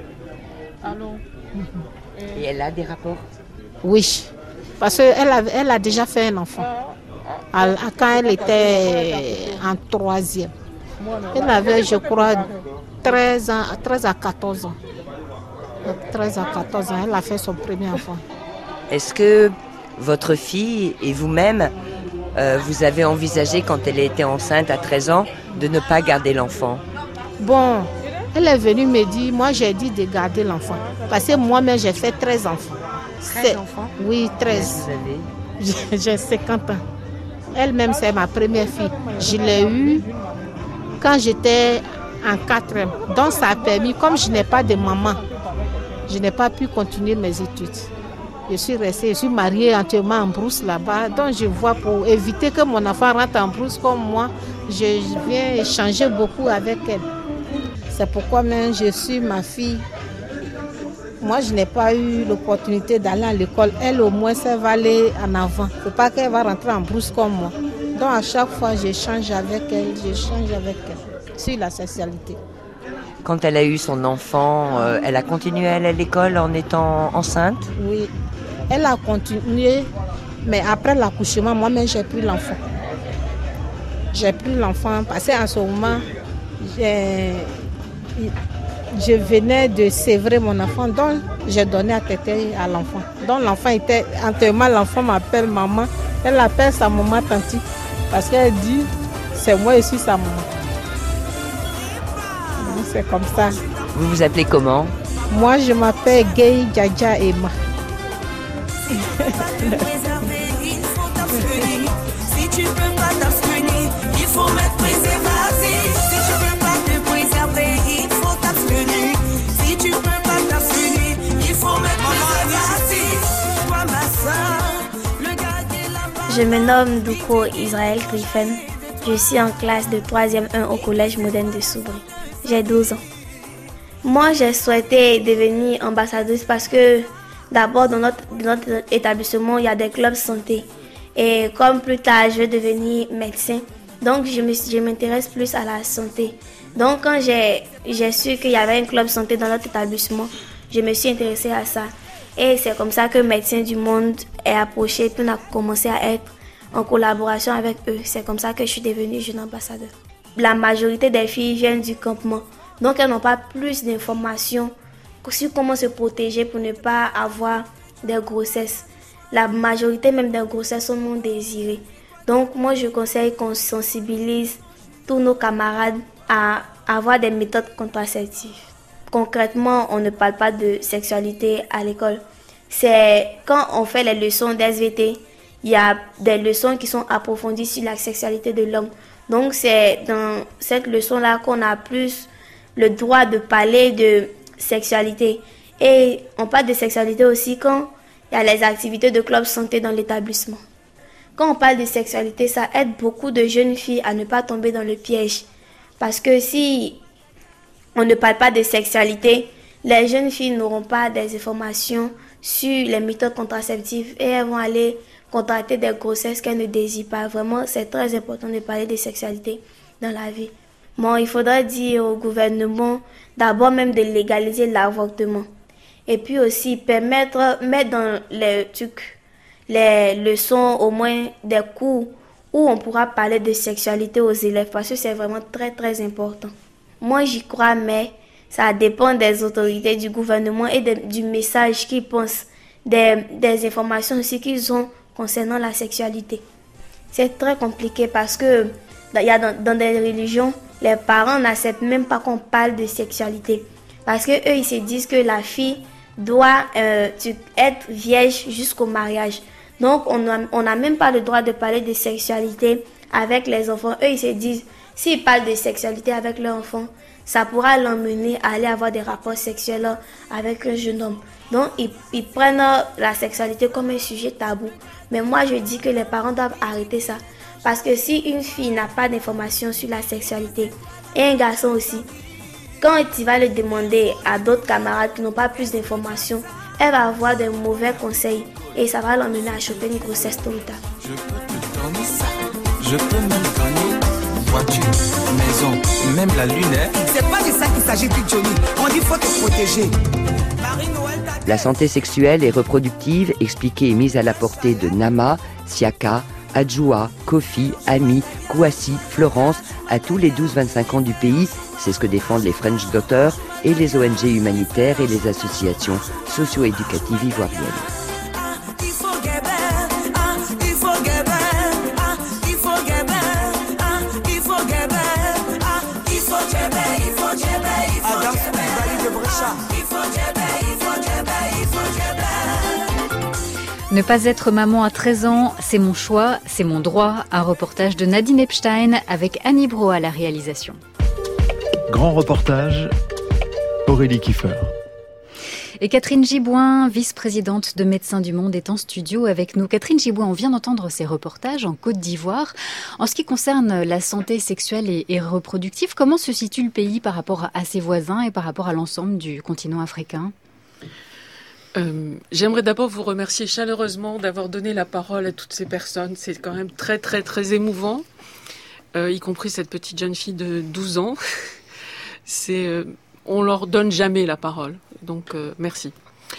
Speaker 6: Et elle a des rapports?
Speaker 18: Oui, parce qu'elle a, elle a déjà fait un enfant. Quand elle était en troisième. Elle avait, je crois, treize ans, treize à quatorze ans. treize à quatorze ans, elle a fait son premier enfant.
Speaker 6: Est-ce que votre fille et vous-même, euh, vous avez envisagé, quand elle était enceinte à treize ans, de ne pas garder l'enfant?
Speaker 18: Bon, elle est venue me dire, moi j'ai dit de garder l'enfant. Parce que moi-même j'ai fait treize enfants.
Speaker 6: treize enfants?
Speaker 18: Oui, treize.
Speaker 6: Vous avez?
Speaker 18: J'ai cinquante ans. Elle-même, c'est ma première fille. Je l'ai eue quand j'étais en quatrième. Donc ça a permis, comme je n'ai pas de maman, je n'ai pas pu continuer mes études. Je suis restée, je suis mariée entièrement en brousse là-bas. Donc je vois, pour éviter que mon enfant rentre en brousse comme moi, je viens échanger beaucoup avec elle. C'est pourquoi même je suis ma fille. Moi, je n'ai pas eu l'opportunité d'aller à l'école. Elle, au moins, ça va aller en avant. Il ne faut pas qu'elle va rentrer en brousse comme moi. Donc, à chaque fois, j'échange avec elle, j'échange avec elle sur la sexualité.
Speaker 6: Quand elle a eu son enfant, euh, elle a continué à aller à l'école en étant enceinte?
Speaker 18: Oui, elle a continué, mais après l'accouchement, moi-même, j'ai pris l'enfant. J'ai pris l'enfant parce qu'en ce moment, j'ai... je venais de sévrer mon enfant, donc j'ai donné à téter à l'enfant. Donc l'enfant était, entièrement l'enfant m'appelle maman, elle appelle sa maman tanti, parce qu'elle dit, c'est moi ici sa maman. Donc, c'est comme ça.
Speaker 6: Vous vous appelez comment?
Speaker 18: Moi je m'appelle Gay Djadja Emma.
Speaker 19: Si tu peux pas t'abstenir, il faut mettre préservatif. Si tu peux pas te préserver, il faut t'abstenir. Si tu peux pas t'abstenir, il faut mettre préservatif. Toi ma soeur, le garder là-bas.
Speaker 2: Je me nomme Douko Israël Griffin. Je suis en classe de troisième un au collège moderne de Soubré. J'ai douze ans. Moi, j'ai souhaité devenir ambassadrice parce que d'abord, dans notre, dans notre établissement, il y a des clubs santé. Et comme plus tard, je vais devenir médecin, donc je, me, je m'intéresse plus à la santé. Donc quand j'ai, j'ai su qu'il y avait un club santé dans notre établissement, je me suis intéressée à ça. Et c'est comme ça que Médecins du Monde est approché, puis on a commencé à être en collaboration avec eux. C'est comme ça que je suis devenue jeune ambassadeur. La majorité des filles viennent du campement, donc elles n'ont pas plus d'informations sur comment se protéger pour ne pas avoir des grossesses. La majorité même des grossesses sont non désirées. Donc moi je conseille qu'on sensibilise tous nos camarades à avoir des méthodes contraceptives. Concrètement, on ne parle pas de sexualité à l'école. C'est quand on fait les leçons d'S V T,
Speaker 20: il y a des leçons qui sont approfondies sur la sexualité de l'homme. Donc c'est dans cette leçon-là qu'on a plus le droit de parler de sexualité. Et on parle de sexualité aussi quand il y a les activités de club santé dans l'établissement. Quand on parle de sexualité, ça aide beaucoup de jeunes filles à ne pas tomber dans le piège. Parce que si on ne parle pas de sexualité, les jeunes filles n'auront pas des informations sur les méthodes contraceptives et elles vont aller contracter des grossesses qu'elles ne désirent pas. Vraiment, c'est très important de parler de sexualité dans la vie. Bon, il faudrait dire au gouvernement d'abord même de légaliser l'avortement. Et puis aussi permettre, mettre dans les trucs, les leçons, au moins des cours où on pourra parler de sexualité aux élèves parce que c'est vraiment très très important. Moi j'y crois, mais ça dépend des autorités, du gouvernement et de, du message qu'ils pensent, des, des informations aussi qu'ils ont concernant la sexualité. C'est très compliqué parce que il y a dans, dans des religions, les parents n'acceptent même pas qu'on parle de sexualité parce que eux ils se disent que la fille doit euh, être vierge jusqu'au mariage. Donc, on n'a on a même pas le droit de parler de sexualité avec les enfants. Eux, ils se disent, s'ils parlent de sexualité avec leurs enfants, ça pourra l'emmener à aller avoir des rapports sexuels avec un jeune homme. Donc, ils, ils prennent la sexualité comme un sujet tabou. Mais moi, je dis que les parents doivent arrêter ça. Parce que si une fille n'a pas d'informations sur la sexualité, et un garçon aussi, quand tu vas le demander à d'autres camarades qui n'ont pas plus d'informations, elle va avoir de mauvais conseils et ça va l'emmener à choper une grossesse tôt ou tard.
Speaker 19: Je peux te donner ça, je peux même donner voiture, maison, même la lune. C'est pas de ça qu'il s'agit, Johnny. On dit faut te protéger.
Speaker 6: La santé sexuelle et reproductive expliquée et mise à la portée de Nama, Siaka, Adjoua, Kofi, Ami, Kouassi, Florence, à tous les douze vingt-cinq ans du pays. C'est ce que défendent les French Daughters et les O N G humanitaires et les associations socio-éducatives ivoiriennes.
Speaker 5: Ne pas être maman à treize ans, c'est mon choix, c'est mon droit. Un reportage de Nadine Epstein avec Annie Bro à la réalisation.
Speaker 1: Grand reportage, Aurélie Kiefer.
Speaker 5: Et Catherine Gibouin, vice-présidente de Médecins du Monde, est en studio avec nous. Catherine Gibouin, on vient d'entendre ces reportages en Côte d'Ivoire. En ce qui concerne la santé sexuelle et, et reproductive, comment se situe le pays par rapport à ses voisins et par rapport à l'ensemble du continent africain ?
Speaker 21: Euh, j'aimerais d'abord vous remercier chaleureusement d'avoir donné la parole à toutes ces personnes. C'est quand même très, très, très émouvant, euh, y compris cette petite jeune fille de douze ans. C'est, euh, on leur donne jamais la parole. Donc, euh, merci.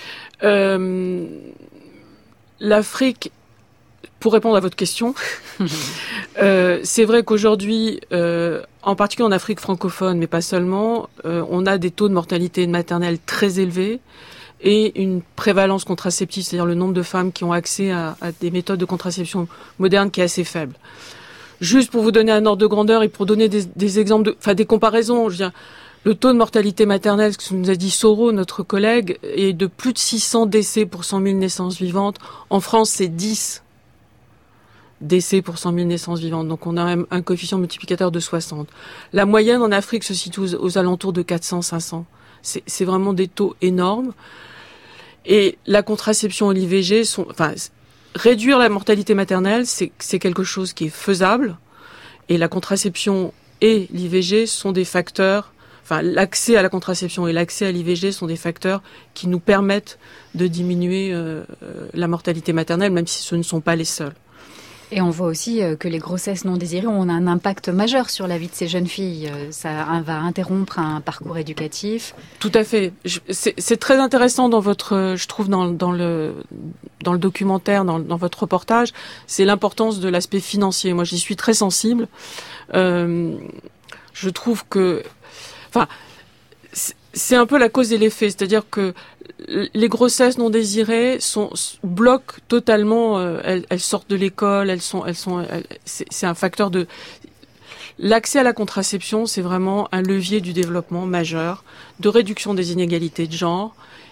Speaker 21: Euh, L'Afrique, pour répondre à votre question, euh, c'est vrai qu'aujourd'hui, euh, en particulier en Afrique francophone, mais pas seulement, euh, on a des taux de mortalité maternelle très élevés et une prévalence contraceptive, c'est-à-dire le nombre de femmes qui ont accès à, à des méthodes de contraception modernes qui est assez faible. Juste pour vous donner un ordre de grandeur et pour donner des, des exemples, de, enfin des comparaisons, je veux dire, le taux de mortalité maternelle, ce que nous a dit Soro, notre collègue, est de plus de six cents décès pour cent mille naissances vivantes. En France, c'est dix décès pour cent mille naissances vivantes. Donc on a même un coefficient multiplicateur de soixante. La moyenne en Afrique se situe aux, aux alentours de quatre cents à cinq cents. C'est, c'est vraiment des taux énormes. Et la contraception et l'I V G sont, enfin, réduire la mortalité maternelle, c'est, c'est quelque chose qui est faisable. Et la contraception et l'I V G sont des facteurs, enfin, l'accès à la contraception et l'accès à l'I V G sont des facteurs qui nous permettent de diminuer euh, la mortalité maternelle, même si ce ne sont pas les seuls.
Speaker 5: Et on voit aussi que les grossesses non désirées ont un impact majeur sur la vie de ces jeunes filles. Ça va interrompre un parcours éducatif.
Speaker 21: Tout à fait. Je, c'est, c'est très intéressant dans votre, je trouve dans, dans le dans le documentaire, dans, dans votre reportage, c'est l'importance de l'aspect financier. Moi, j'y suis très sensible. Euh, je trouve que, enfin, c'est, c'est un peu la cause et l'effet, c'est-à-dire que les grossesses non désirées sont bloquent totalement. Euh, elles, elles sortent de l'école, elles sont, elles sont. Elles, c'est, c'est un facteur de. L'accès à la contraception, c'est vraiment un levier du développement majeur, de réduction des inégalités de genre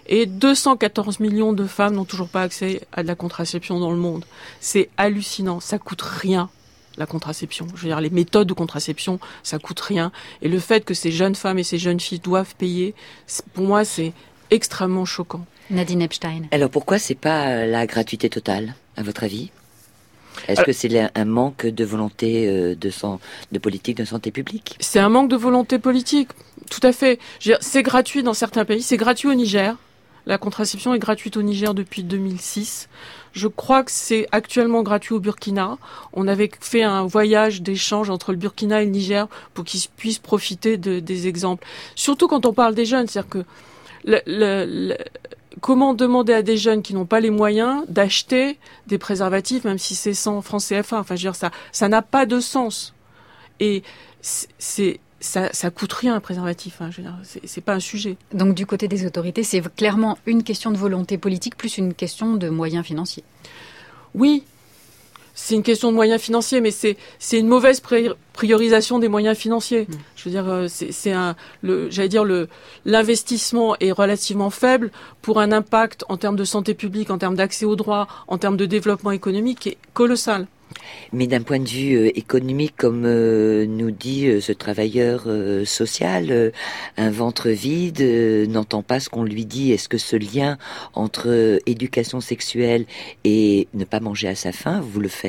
Speaker 21: Et deux cent quatorze millions de femmes n'ont toujours pas accès à de la contraception dans le monde. C'est hallucinant, ça coûte rien. La contraception, je veux dire, les méthodes de contraception, ça coûte rien. Et le fait que ces jeunes femmes et ces jeunes filles doivent payer, pour moi, c'est extrêmement choquant.
Speaker 5: Nadine Epstein.
Speaker 6: Alors pourquoi c'est pas la gratuité totale, à votre avis ? Est-ce
Speaker 21: Alors,
Speaker 6: que c'est un manque de volonté de, san- de politique de santé publique ?
Speaker 21: C'est un manque de volonté politique, tout à fait. Je veux dire, c'est gratuit dans certains pays, c'est gratuit au Niger. La contraception est gratuite au Niger depuis deux mille six. Je crois que c'est actuellement gratuit au Burkina. On avait fait un voyage d'échange entre le Burkina et le Niger pour qu'ils puissent profiter de, des exemples. Surtout quand on parle des jeunes, c'est-à-dire que le, le, le, comment demander à des jeunes qui n'ont pas les moyens d'acheter des préservatifs, même si c'est cent francs C F A. Enfin, je veux dire, ça, ça n'a pas de sens. Et c'est Ça, ça coûte rien un préservatif, hein, je veux dire, c'est, c'est pas un sujet.
Speaker 5: Donc du côté des autorités, c'est clairement une question de volonté politique plus une question de moyens financiers.
Speaker 21: Oui, c'est une question de moyens financiers, mais c'est c'est une mauvaise pri- priorisation des moyens financiers. Mmh. Je veux dire, c'est, c'est un, le, j'allais dire le l'investissement est relativement faible pour un impact en termes de santé publique, en termes d'accès aux droits, en termes de développement économique qui est colossal.
Speaker 6: Mais d'un point de vue euh, économique, comme euh, nous dit euh, ce travailleur euh, social, euh, un ventre vide euh, n'entend pas ce qu'on lui dit. Est-ce que ce lien entre euh, éducation sexuelle et ne pas manger à sa faim, vous le faites ?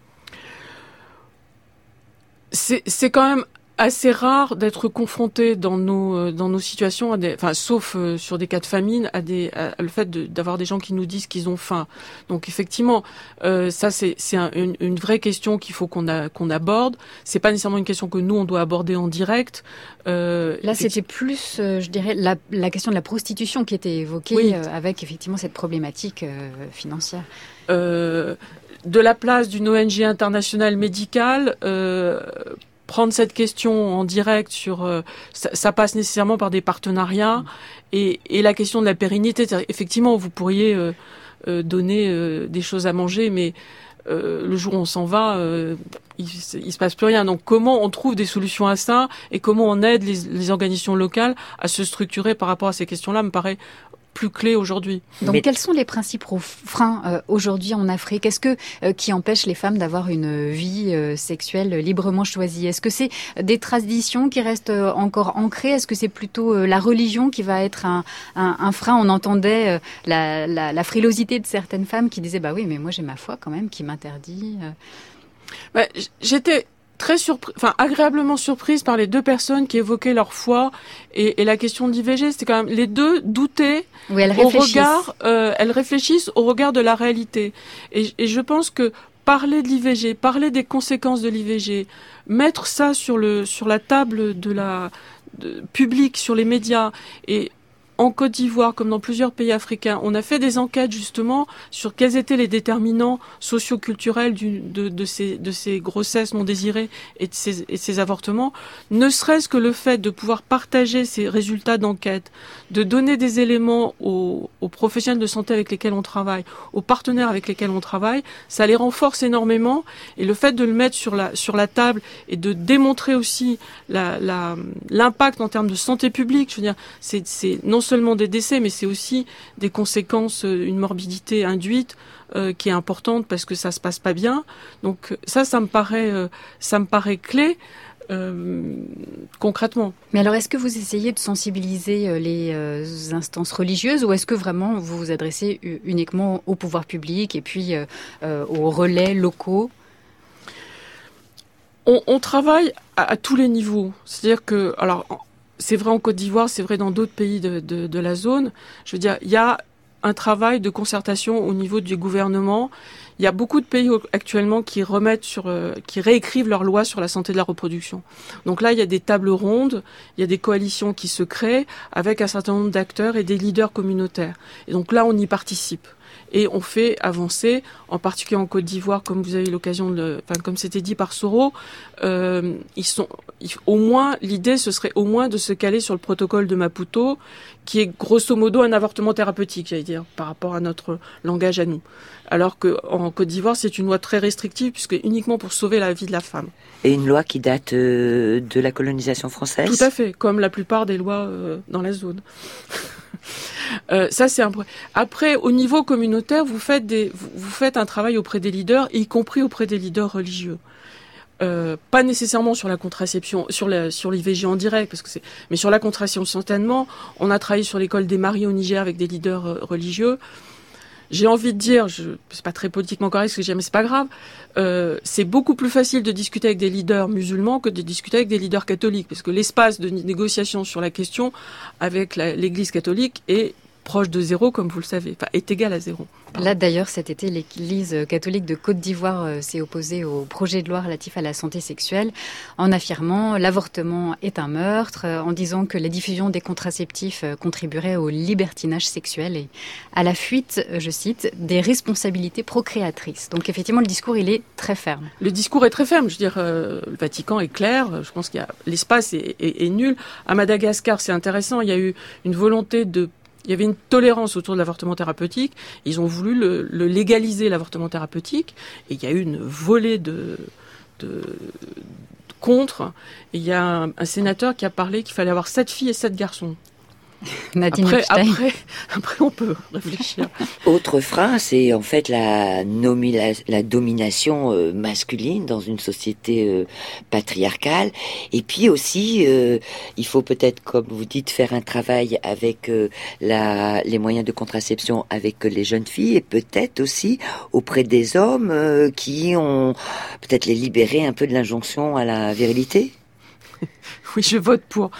Speaker 21: C'est, c'est quand même assez rare d'être confronté dans nos dans nos situations, à des, enfin sauf euh, sur des cas de famine, à des à, à le fait de, d'avoir des gens qui nous disent qu'ils ont faim. Donc effectivement, euh, ça c'est c'est un, une, une vraie question qu'il faut qu'on a qu'on aborde. C'est pas nécessairement une question que nous on doit aborder en direct. Euh,
Speaker 5: Là, c'était plus, euh, je dirais, la, la question de la prostitution qui était évoquée,
Speaker 21: oui.
Speaker 5: euh, avec effectivement cette problématique euh, financière.
Speaker 21: Euh, de la place d'une O N G internationale médicale. Euh, Prendre cette question en direct sur, euh, ça, ça passe nécessairement par des partenariats mmh. et, et la question de la pérennité. Effectivement, vous pourriez euh, euh, donner euh, des choses à manger, mais euh, le jour où on s'en va, euh, il, il se passe plus rien. Donc, comment on trouve des solutions à ça et comment on aide les, les organisations locales à se structurer par rapport à ces questions-là me paraît plus clé aujourd'hui.
Speaker 5: Donc,
Speaker 21: Mais...
Speaker 5: quels sont les principaux freins euh, aujourd'hui en Afrique ? Est-ce que euh, qui empêche les femmes d'avoir une vie euh, sexuelle librement choisie ? Est-ce que c'est des traditions qui restent euh, encore ancrées ? Est-ce que c'est plutôt euh, la religion qui va être un, un, un frein ? On entendait euh, la, la, la frilosité de certaines femmes qui disaient « bah oui, mais moi j'ai ma foi quand même qui m'interdit. Euh... »
Speaker 21: bah, J'étais très surpris, enfin agréablement surprise par les deux personnes qui évoquaient leur foi et, et la question de l'I V G. C'était quand même les deux doutaient
Speaker 5: oui, elles
Speaker 21: au regard, euh, elles réfléchissent au regard de la réalité. Et, et je pense que parler de l'I V G, parler des conséquences de l'I V G, mettre ça sur le sur la table de la de, publique, sur les médias et en Côte d'Ivoire, comme dans plusieurs pays africains, on a fait des enquêtes justement sur quels étaient les déterminants socio-culturels du, de, de, ces, de ces grossesses non désirées et de ces, et de ces avortements. Ne serait-ce que le fait de pouvoir partager ces résultats d'enquête, de donner des éléments aux, aux professionnels de santé avec lesquels on travaille, aux partenaires avec lesquels on travaille, ça les renforce énormément. Et le fait de le mettre sur la, sur la table et de démontrer aussi la, la, l'impact en termes de santé publique, je veux dire, c'est, c'est non seulement des décès, mais c'est aussi des conséquences, une morbidité induite euh, qui est importante parce que ça se passe pas bien. Donc ça, ça me paraît, euh, ça me paraît clé euh, concrètement.
Speaker 5: Mais alors, est-ce que vous essayez de sensibiliser les euh, instances religieuses ou est-ce que vraiment vous vous adressez uniquement au pouvoir public et puis euh, euh, aux relais locaux ?
Speaker 21: On, on travaille à, à tous les niveaux. C'est-à-dire que, alors. C'est vrai en Côte d'Ivoire, c'est vrai dans d'autres pays de, de, de la zone. Je veux dire, il y a un travail de concertation au niveau du gouvernement. Il y a beaucoup de pays actuellement qui remettent sur, euh, qui réécrivent leurs lois sur la santé de la reproduction. Donc là, il y a des tables rondes, il y a des coalitions qui se créent avec un certain nombre d'acteurs et des leaders communautaires. Et donc là, on y participe. Et on fait avancer, en particulier en Côte d'Ivoire, comme vous avez eu l'occasion de le, enfin, comme c'était dit par Soro, euh, ils sont, ils, au moins, l'idée, ce serait au moins de se caler sur le protocole de Maputo, qui est grosso modo un avortement thérapeutique, j'allais dire, par rapport à notre langage à nous. Alors que, en Côte d'Ivoire, c'est une loi très restrictive, puisque uniquement pour sauver la vie de la femme.
Speaker 6: Et une loi qui date euh, de la colonisation française ?
Speaker 21: Tout à fait, comme la plupart des lois euh, dans la zone. euh, ça, c'est un. Après, au niveau communautaire, vous faites des, vous, vous faites un travail auprès des leaders, y compris auprès des leaders religieux. Euh, pas nécessairement sur la contraception, sur la, sur l'I V G en direct, parce que c'est, mais sur la contraception certainement. On a travaillé sur l'école des maris au Niger avec des leaders euh, religieux. J'ai envie de dire, je, c'est pas très politiquement correct ce que j'ai, mais c'est pas grave. Euh, c'est beaucoup plus facile de discuter avec des leaders musulmans que de discuter avec des leaders catholiques, parce que l'espace de négociation sur la question avec la, l'Église catholique est proche de zéro, comme vous le savez, enfin, est égal à zéro. Pardon.
Speaker 5: Là, d'ailleurs, cet été, l'Église catholique de Côte d'Ivoire euh, s'est opposée au projet de loi relatif à la santé sexuelle en affirmant l'avortement est un meurtre, euh, en disant que la diffusion des contraceptifs euh, contribuerait au libertinage sexuel et à la fuite, euh, je cite, des responsabilités procréatrices. Donc, effectivement, le discours, il est très ferme.
Speaker 21: Le discours est très ferme. Je veux dire, euh, le Vatican est clair. Je pense qu'il y a l'espace est, est, est nul. À Madagascar, c'est intéressant. Il y a eu une volonté de Il y avait une tolérance autour de l'avortement thérapeutique. Ils ont voulu le, le légaliser, l'avortement thérapeutique. Et il y a eu une volée de, de, de contre. Et il y a un, un sénateur qui a parlé qu'il fallait avoir sept filles et sept garçons.
Speaker 5: Nadine
Speaker 21: après,
Speaker 5: Epstein.
Speaker 21: après, après, on peut réfléchir.
Speaker 6: Autre frein, c'est en fait la, nomila, la domination euh, masculine dans une société euh, patriarcale. Et puis aussi, euh, il faut peut-être, comme vous dites, faire un travail avec euh, la, les moyens de contraception avec les jeunes filles et peut-être aussi auprès des hommes euh, qui ont peut-être les libérer un peu de l'injonction à la virilité.
Speaker 21: Oui, je vote pour.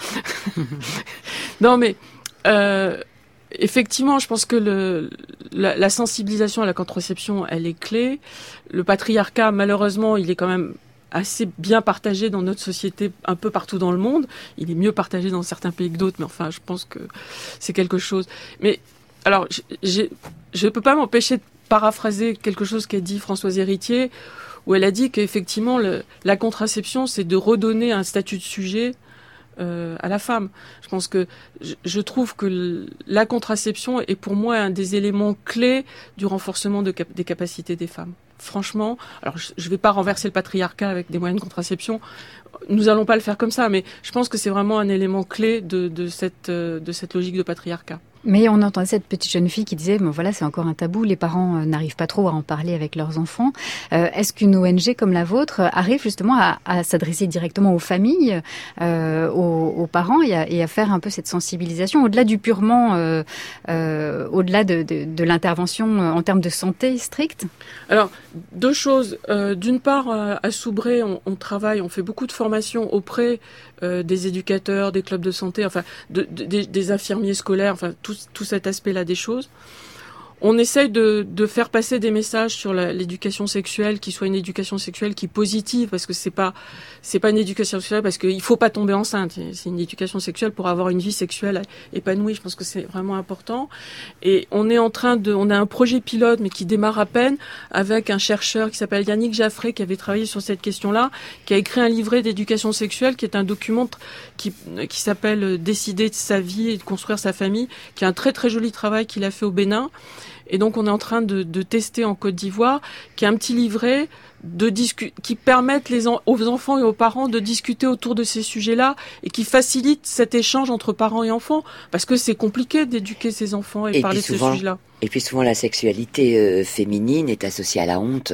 Speaker 21: Non, mais euh, effectivement, je pense que le, la, la sensibilisation à la contraception, elle est clé. Le patriarcat, malheureusement, il est quand même assez bien partagé dans notre société, un peu partout dans le monde. Il est mieux partagé dans certains pays que d'autres, mais enfin, je pense que c'est quelque chose. Mais alors, j'ai, je ne peux pas m'empêcher de paraphraser quelque chose qu'a dit Françoise Héritier, où elle a dit qu'effectivement, le, la contraception, c'est de redonner un statut de sujet euh, à la femme. Je pense que je, je trouve que le, la contraception est pour moi un des éléments clés du renforcement de cap- des capacités des femmes. Franchement, alors je ne vais pas renverser le patriarcat avec des moyens de contraception. Nous allons pas le faire comme ça, mais je pense que c'est vraiment un élément clé de, de cette euh, de cette logique de patriarcat.
Speaker 5: Mais on entendait cette petite jeune fille qui disait, bon voilà, c'est encore un tabou, les parents euh, n'arrivent pas trop à en parler avec leurs enfants. Euh, est-ce qu'une O N G comme la vôtre arrive justement à, à s'adresser directement aux familles, euh, aux, aux parents et à, et à faire un peu cette sensibilisation, au-delà du purement, euh, euh, au-delà de, de, de l'intervention en termes de santé stricte?
Speaker 21: Alors, deux choses. Euh, d'une part, à Soubré, on, on travaille, on fait beaucoup de formations auprès euh, des éducateurs, des clubs de santé, enfin, de, de, des, des infirmiers scolaires, enfin, tout, tout cet aspect-là des choses. On essaye de, de faire passer des messages sur la, l'éducation sexuelle, qui soit une éducation sexuelle qui est positive, parce que c'est pas, c'est pas une éducation sexuelle parce qu'il faut pas tomber enceinte. C'est une éducation sexuelle pour avoir une vie sexuelle épanouie. Je pense que c'est vraiment important. Et on est en train de, on a un projet pilote, mais qui démarre à peine, avec un chercheur qui s'appelle Yannick Jaffré, qui avait travaillé sur cette question-là, qui a écrit un livret d'éducation sexuelle, qui est un document qui, qui s'appelle Décider de sa vie et de construire sa famille, qui est un très très joli travail qu'il a fait au Bénin. Et donc, on est en train de, de tester en Côte d'Ivoire, qui est un petit livret de discu- qui permettent les en- aux enfants et aux parents de discuter autour de ces sujets-là et qui facilite cet échange entre parents et enfants, parce que c'est compliqué d'éduquer ces enfants et,
Speaker 6: et
Speaker 21: parler
Speaker 6: souvent,
Speaker 21: de ces sujets-là.
Speaker 6: Et puis souvent, la sexualité euh, féminine est associée à la honte.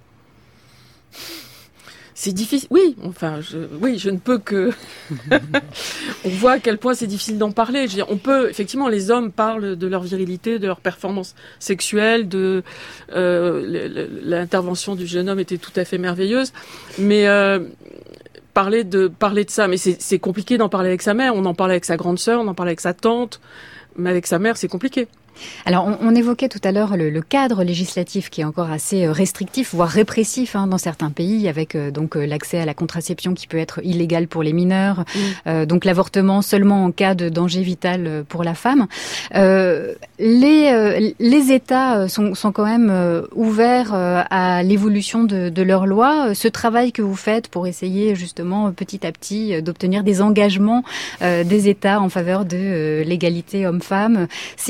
Speaker 21: C'est difficile. Oui, enfin, je, oui, je ne peux que. On voit à quel point c'est difficile d'en parler. Je veux dire, on peut effectivement, les hommes parlent de leur virilité, de leur performance sexuelle, de euh, l'intervention du jeune homme était tout à fait merveilleuse, mais euh, parler de parler de ça, mais c'est, c'est compliqué d'en parler avec sa mère. On en parle avec sa grande sœur, on en parle avec sa tante, mais avec sa mère, c'est compliqué.
Speaker 5: Alors, on, on évoquait tout à l'heure le, le cadre législatif qui est encore assez restrictif, voire répressif hein, dans certains pays, avec euh, donc euh, l'accès à la contraception qui peut être illégal pour les mineurs, mmh. euh, donc l'avortement seulement en cas de danger vital pour la femme. Euh, les, euh, les États sont, sont quand même euh, ouverts euh, à l'évolution de, de leurs lois. Ce travail que vous faites pour essayer justement petit à petit euh, d'obtenir des engagements euh, des États en faveur de euh, l'égalité homme-femme, c'est, c'est vraiment un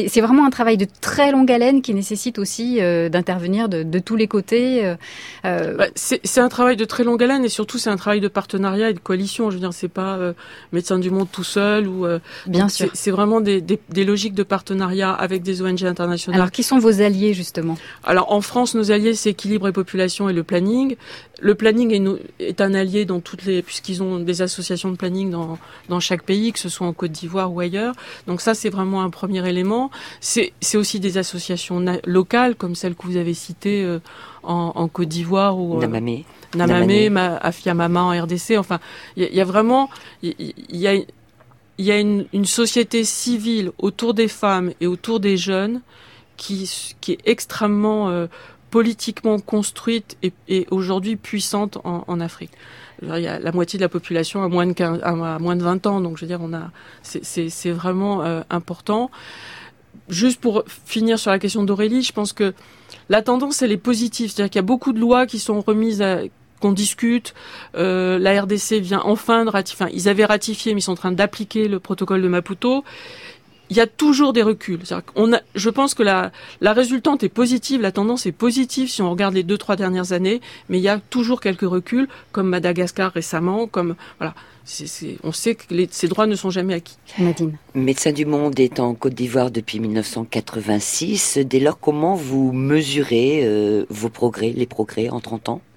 Speaker 5: un travail de très longue haleine qui nécessite aussi euh, d'intervenir de, de tous les côtés. Euh...
Speaker 21: Bah, c'est, c'est un travail de très longue haleine et surtout c'est un travail de partenariat et de coalition. Je veux dire, c'est pas euh, Médecins du Monde tout seul ou. Euh,
Speaker 5: Bien sûr.
Speaker 21: C'est, c'est vraiment des, des, des logiques de partenariat avec des O N G internationales.
Speaker 5: Alors, qui sont vos alliés justement?
Speaker 21: Alors, en France, nos alliés, c'est Équilibre et Population et le Planning. Le Planning est, no, est un allié dans toutes les, puisqu'ils ont des associations de planning dans dans chaque pays, que ce soit en Côte d'Ivoire ou ailleurs. Donc ça, c'est vraiment un premier élément. C'est, c'est aussi des associations na- locales, comme celle que vous avez citée euh, en, en Côte d'Ivoire ou euh,
Speaker 6: Namamé,
Speaker 21: Namamé, Ma, Afia Mama en R D C. Enfin, il y, y a vraiment, il y, y a, il y a une, une société civile autour des femmes et autour des jeunes qui, qui est extrêmement euh, politiquement construite et, et aujourd'hui puissante en, en Afrique. Il y a la moitié de la population à moins de quinze, à moins de vingt ans, donc je veux dire, on a, c'est, c'est, c'est vraiment euh, important. Juste pour finir sur la question d'Aurélie, je pense que la tendance elle est positive, c'est-à-dire qu'il y a beaucoup de lois qui sont remises à, qu'on discute. Euh, la R D C vient enfin de ratifier, enfin, ils avaient ratifié, mais ils sont en train d'appliquer le protocole de Maputo. Il y a toujours des reculs. On a, je pense que la, la résultante est positive, la tendance est positive si on regarde les deux, trois dernières années, mais il y a toujours quelques reculs, comme Madagascar récemment, comme, voilà. C'est, c'est, on sait que les, ces droits ne sont jamais acquis.
Speaker 5: Nadine.
Speaker 6: Médecins du Monde est en Côte d'Ivoire depuis mille neuf cent quatre-vingt-six. Dès lors, comment vous mesurez euh, vos progrès, les progrès en trente ans?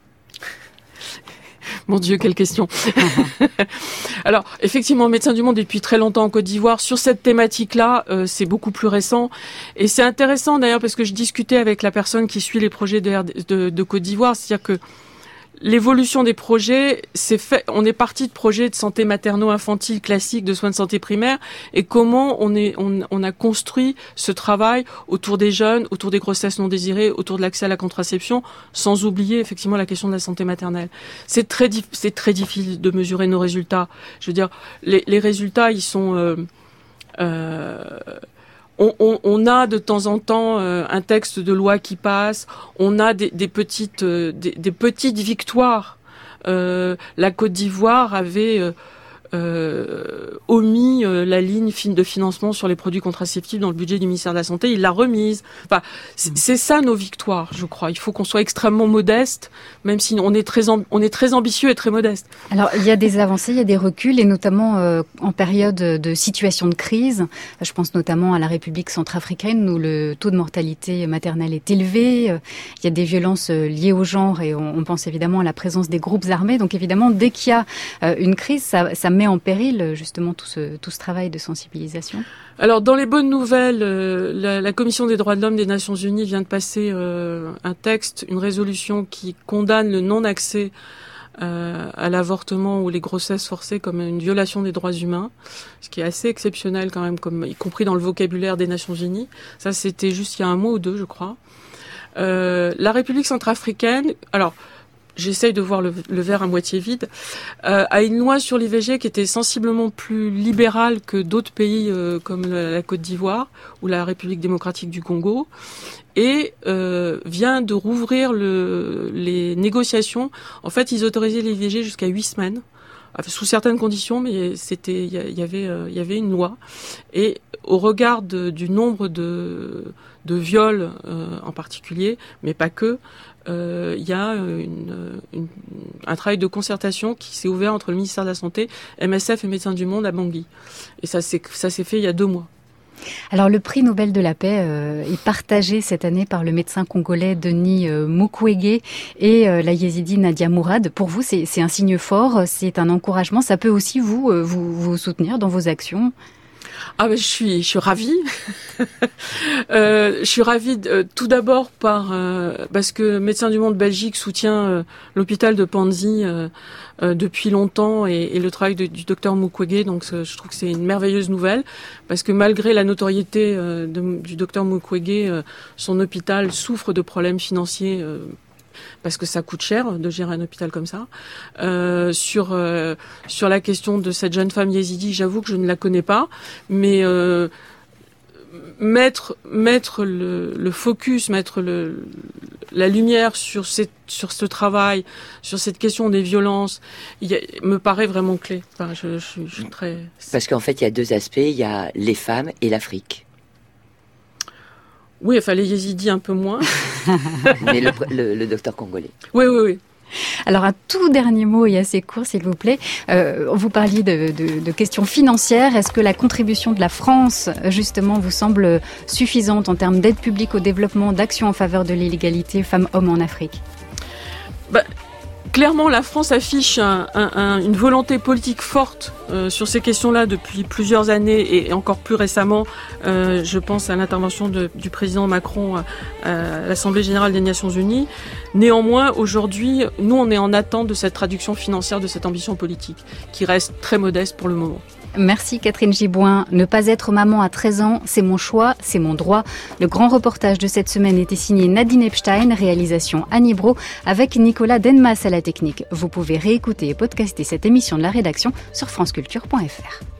Speaker 21: Mon Dieu, quelle question. Alors, effectivement, Médecins du Monde est depuis très longtemps en Côte d'Ivoire. Sur cette thématique-là, euh, c'est beaucoup plus récent. Et c'est intéressant d'ailleurs parce que je discutais avec la personne qui suit les projets de, de, de Côte d'Ivoire. C'est-à-dire que l'évolution des projets, c'est fait. On est parti de projets de santé materno-infantile classique, de soins de santé primaire, et comment on est, on, on a construit ce travail autour des jeunes, autour des grossesses non désirées, autour de l'accès à la contraception, sans oublier effectivement la question de la santé maternelle. C'est très, c'est très difficile de mesurer nos résultats. Je veux dire, les, les résultats, ils sont. Euh, euh, On, on, on a de temps en temps euh, un texte de loi qui passe, on a des, des petites, euh, des, des petites victoires. Euh, la Côte d'Ivoire avait euh, euh, omis euh, la ligne de financement sur les produits contraceptifs dans le budget du ministère de la Santé, il l'a remise. Enfin, c'est, c'est ça nos victoires, je crois. Il faut qu'on soit extrêmement modeste, même si on est très, amb- on est très ambitieux et très modeste.
Speaker 5: Alors, il y a des avancées, il y a des reculs, et notamment euh, en période de situation de crise. Je pense notamment à la République centrafricaine, où le taux de mortalité maternelle est élevé. Il y a des violences liées au genre, et on, on pense évidemment à la présence des groupes armés. Donc, évidemment, dès qu'il y a euh, une crise, ça, ça met en péril justement tout ce, tout ce travail de sensibilisation.
Speaker 21: Alors, dans les bonnes nouvelles, euh, la, la Commission des droits de l'homme des Nations Unies vient de passer euh, un texte, une résolution qui condamne le non-accès euh, à l'avortement ou les grossesses forcées comme une violation des droits humains, ce qui est assez exceptionnel quand même, comme, y compris dans le vocabulaire des Nations Unies. Ça, c'était juste il y a un mois ou deux, je crois. Euh, la République centrafricaine, alors... j'essaye de voir le, le verre à moitié vide, euh, a une loi sur l'I V G qui était sensiblement plus libérale que d'autres pays euh, comme la, la Côte d'Ivoire ou la République démocratique du Congo, et euh, vient de rouvrir le, les négociations. En fait, ils autorisaient l'I V G jusqu'à huit semaines, sous certaines conditions, mais c'était, il y, y avait, il euh, y avait une loi. Et au regard de, du nombre de, de viols euh, en particulier, mais pas que, il euh, y a une, une, un travail de concertation qui s'est ouvert entre le ministère de la Santé, M S F et Médecins du Monde à Bangui. Et ça s'est, ça s'est fait il y a deux mois.
Speaker 5: Alors, le prix Nobel de la paix euh, est partagé cette année par le médecin congolais Denis euh, Mukwege et euh, la yézidi Nadia Mourad. Pour vous, c'est, c'est un signe fort, c'est un encouragement. Ça peut aussi vous, euh, vous, vous soutenir dans vos actions?
Speaker 21: Ah ben je suis je suis ravie. euh, je suis ravie de, euh, tout d'abord par euh, parce que Médecins du Monde Belgique soutient euh, l'hôpital de Panzi euh, euh, depuis longtemps et, et le travail de, du docteur Mukwege, donc euh, je trouve que c'est une merveilleuse nouvelle parce que malgré la notoriété euh, de, du docteur Mukwege, euh, son hôpital souffre de problèmes financiers. Euh, parce que ça coûte cher de gérer un hôpital comme ça. Euh, sur euh, sur la question de cette jeune femme yézidi, j'avoue que je ne la connais pas, mais euh, mettre mettre le, le focus, mettre le la lumière sur cette sur ce travail, sur cette question des violences, il y a, me paraît vraiment clé. Enfin, je, je, je suis très.
Speaker 6: Parce qu'en fait, il y a deux aspects, il y a les femmes et l'Afrique.
Speaker 21: Oui, enfin les yézidis un peu moins.
Speaker 6: Mais le, le, le docteur congolais.
Speaker 21: Oui, oui, oui.
Speaker 5: Alors un tout dernier mot et assez court s'il vous plaît. Euh, vous parliez de, de, de questions financières. Est-ce que la contribution de la France justement vous semble suffisante en termes d'aide publique au développement, d'action en faveur de l'égalité femmes-hommes en Afrique ?
Speaker 21: bah, Clairement, la France affiche un, un, un, une volonté politique forte euh, sur ces questions-là depuis plusieurs années et encore plus récemment, euh, je pense à l'intervention de, du président Macron à l'Assemblée générale des Nations Unies. Néanmoins, aujourd'hui, nous, on est en attente de cette traduction financière de cette ambition politique, qui reste très modeste pour le moment.
Speaker 5: Merci Catherine Giboin. Ne pas être maman à treize ans, c'est mon choix, c'est mon droit. Le grand reportage de cette semaine était signé Nadine Epstein, réalisation Annie Bro, avec Nicolas Denmas à la technique. Vous pouvez réécouter et podcaster cette émission de la rédaction sur franceculture point f r.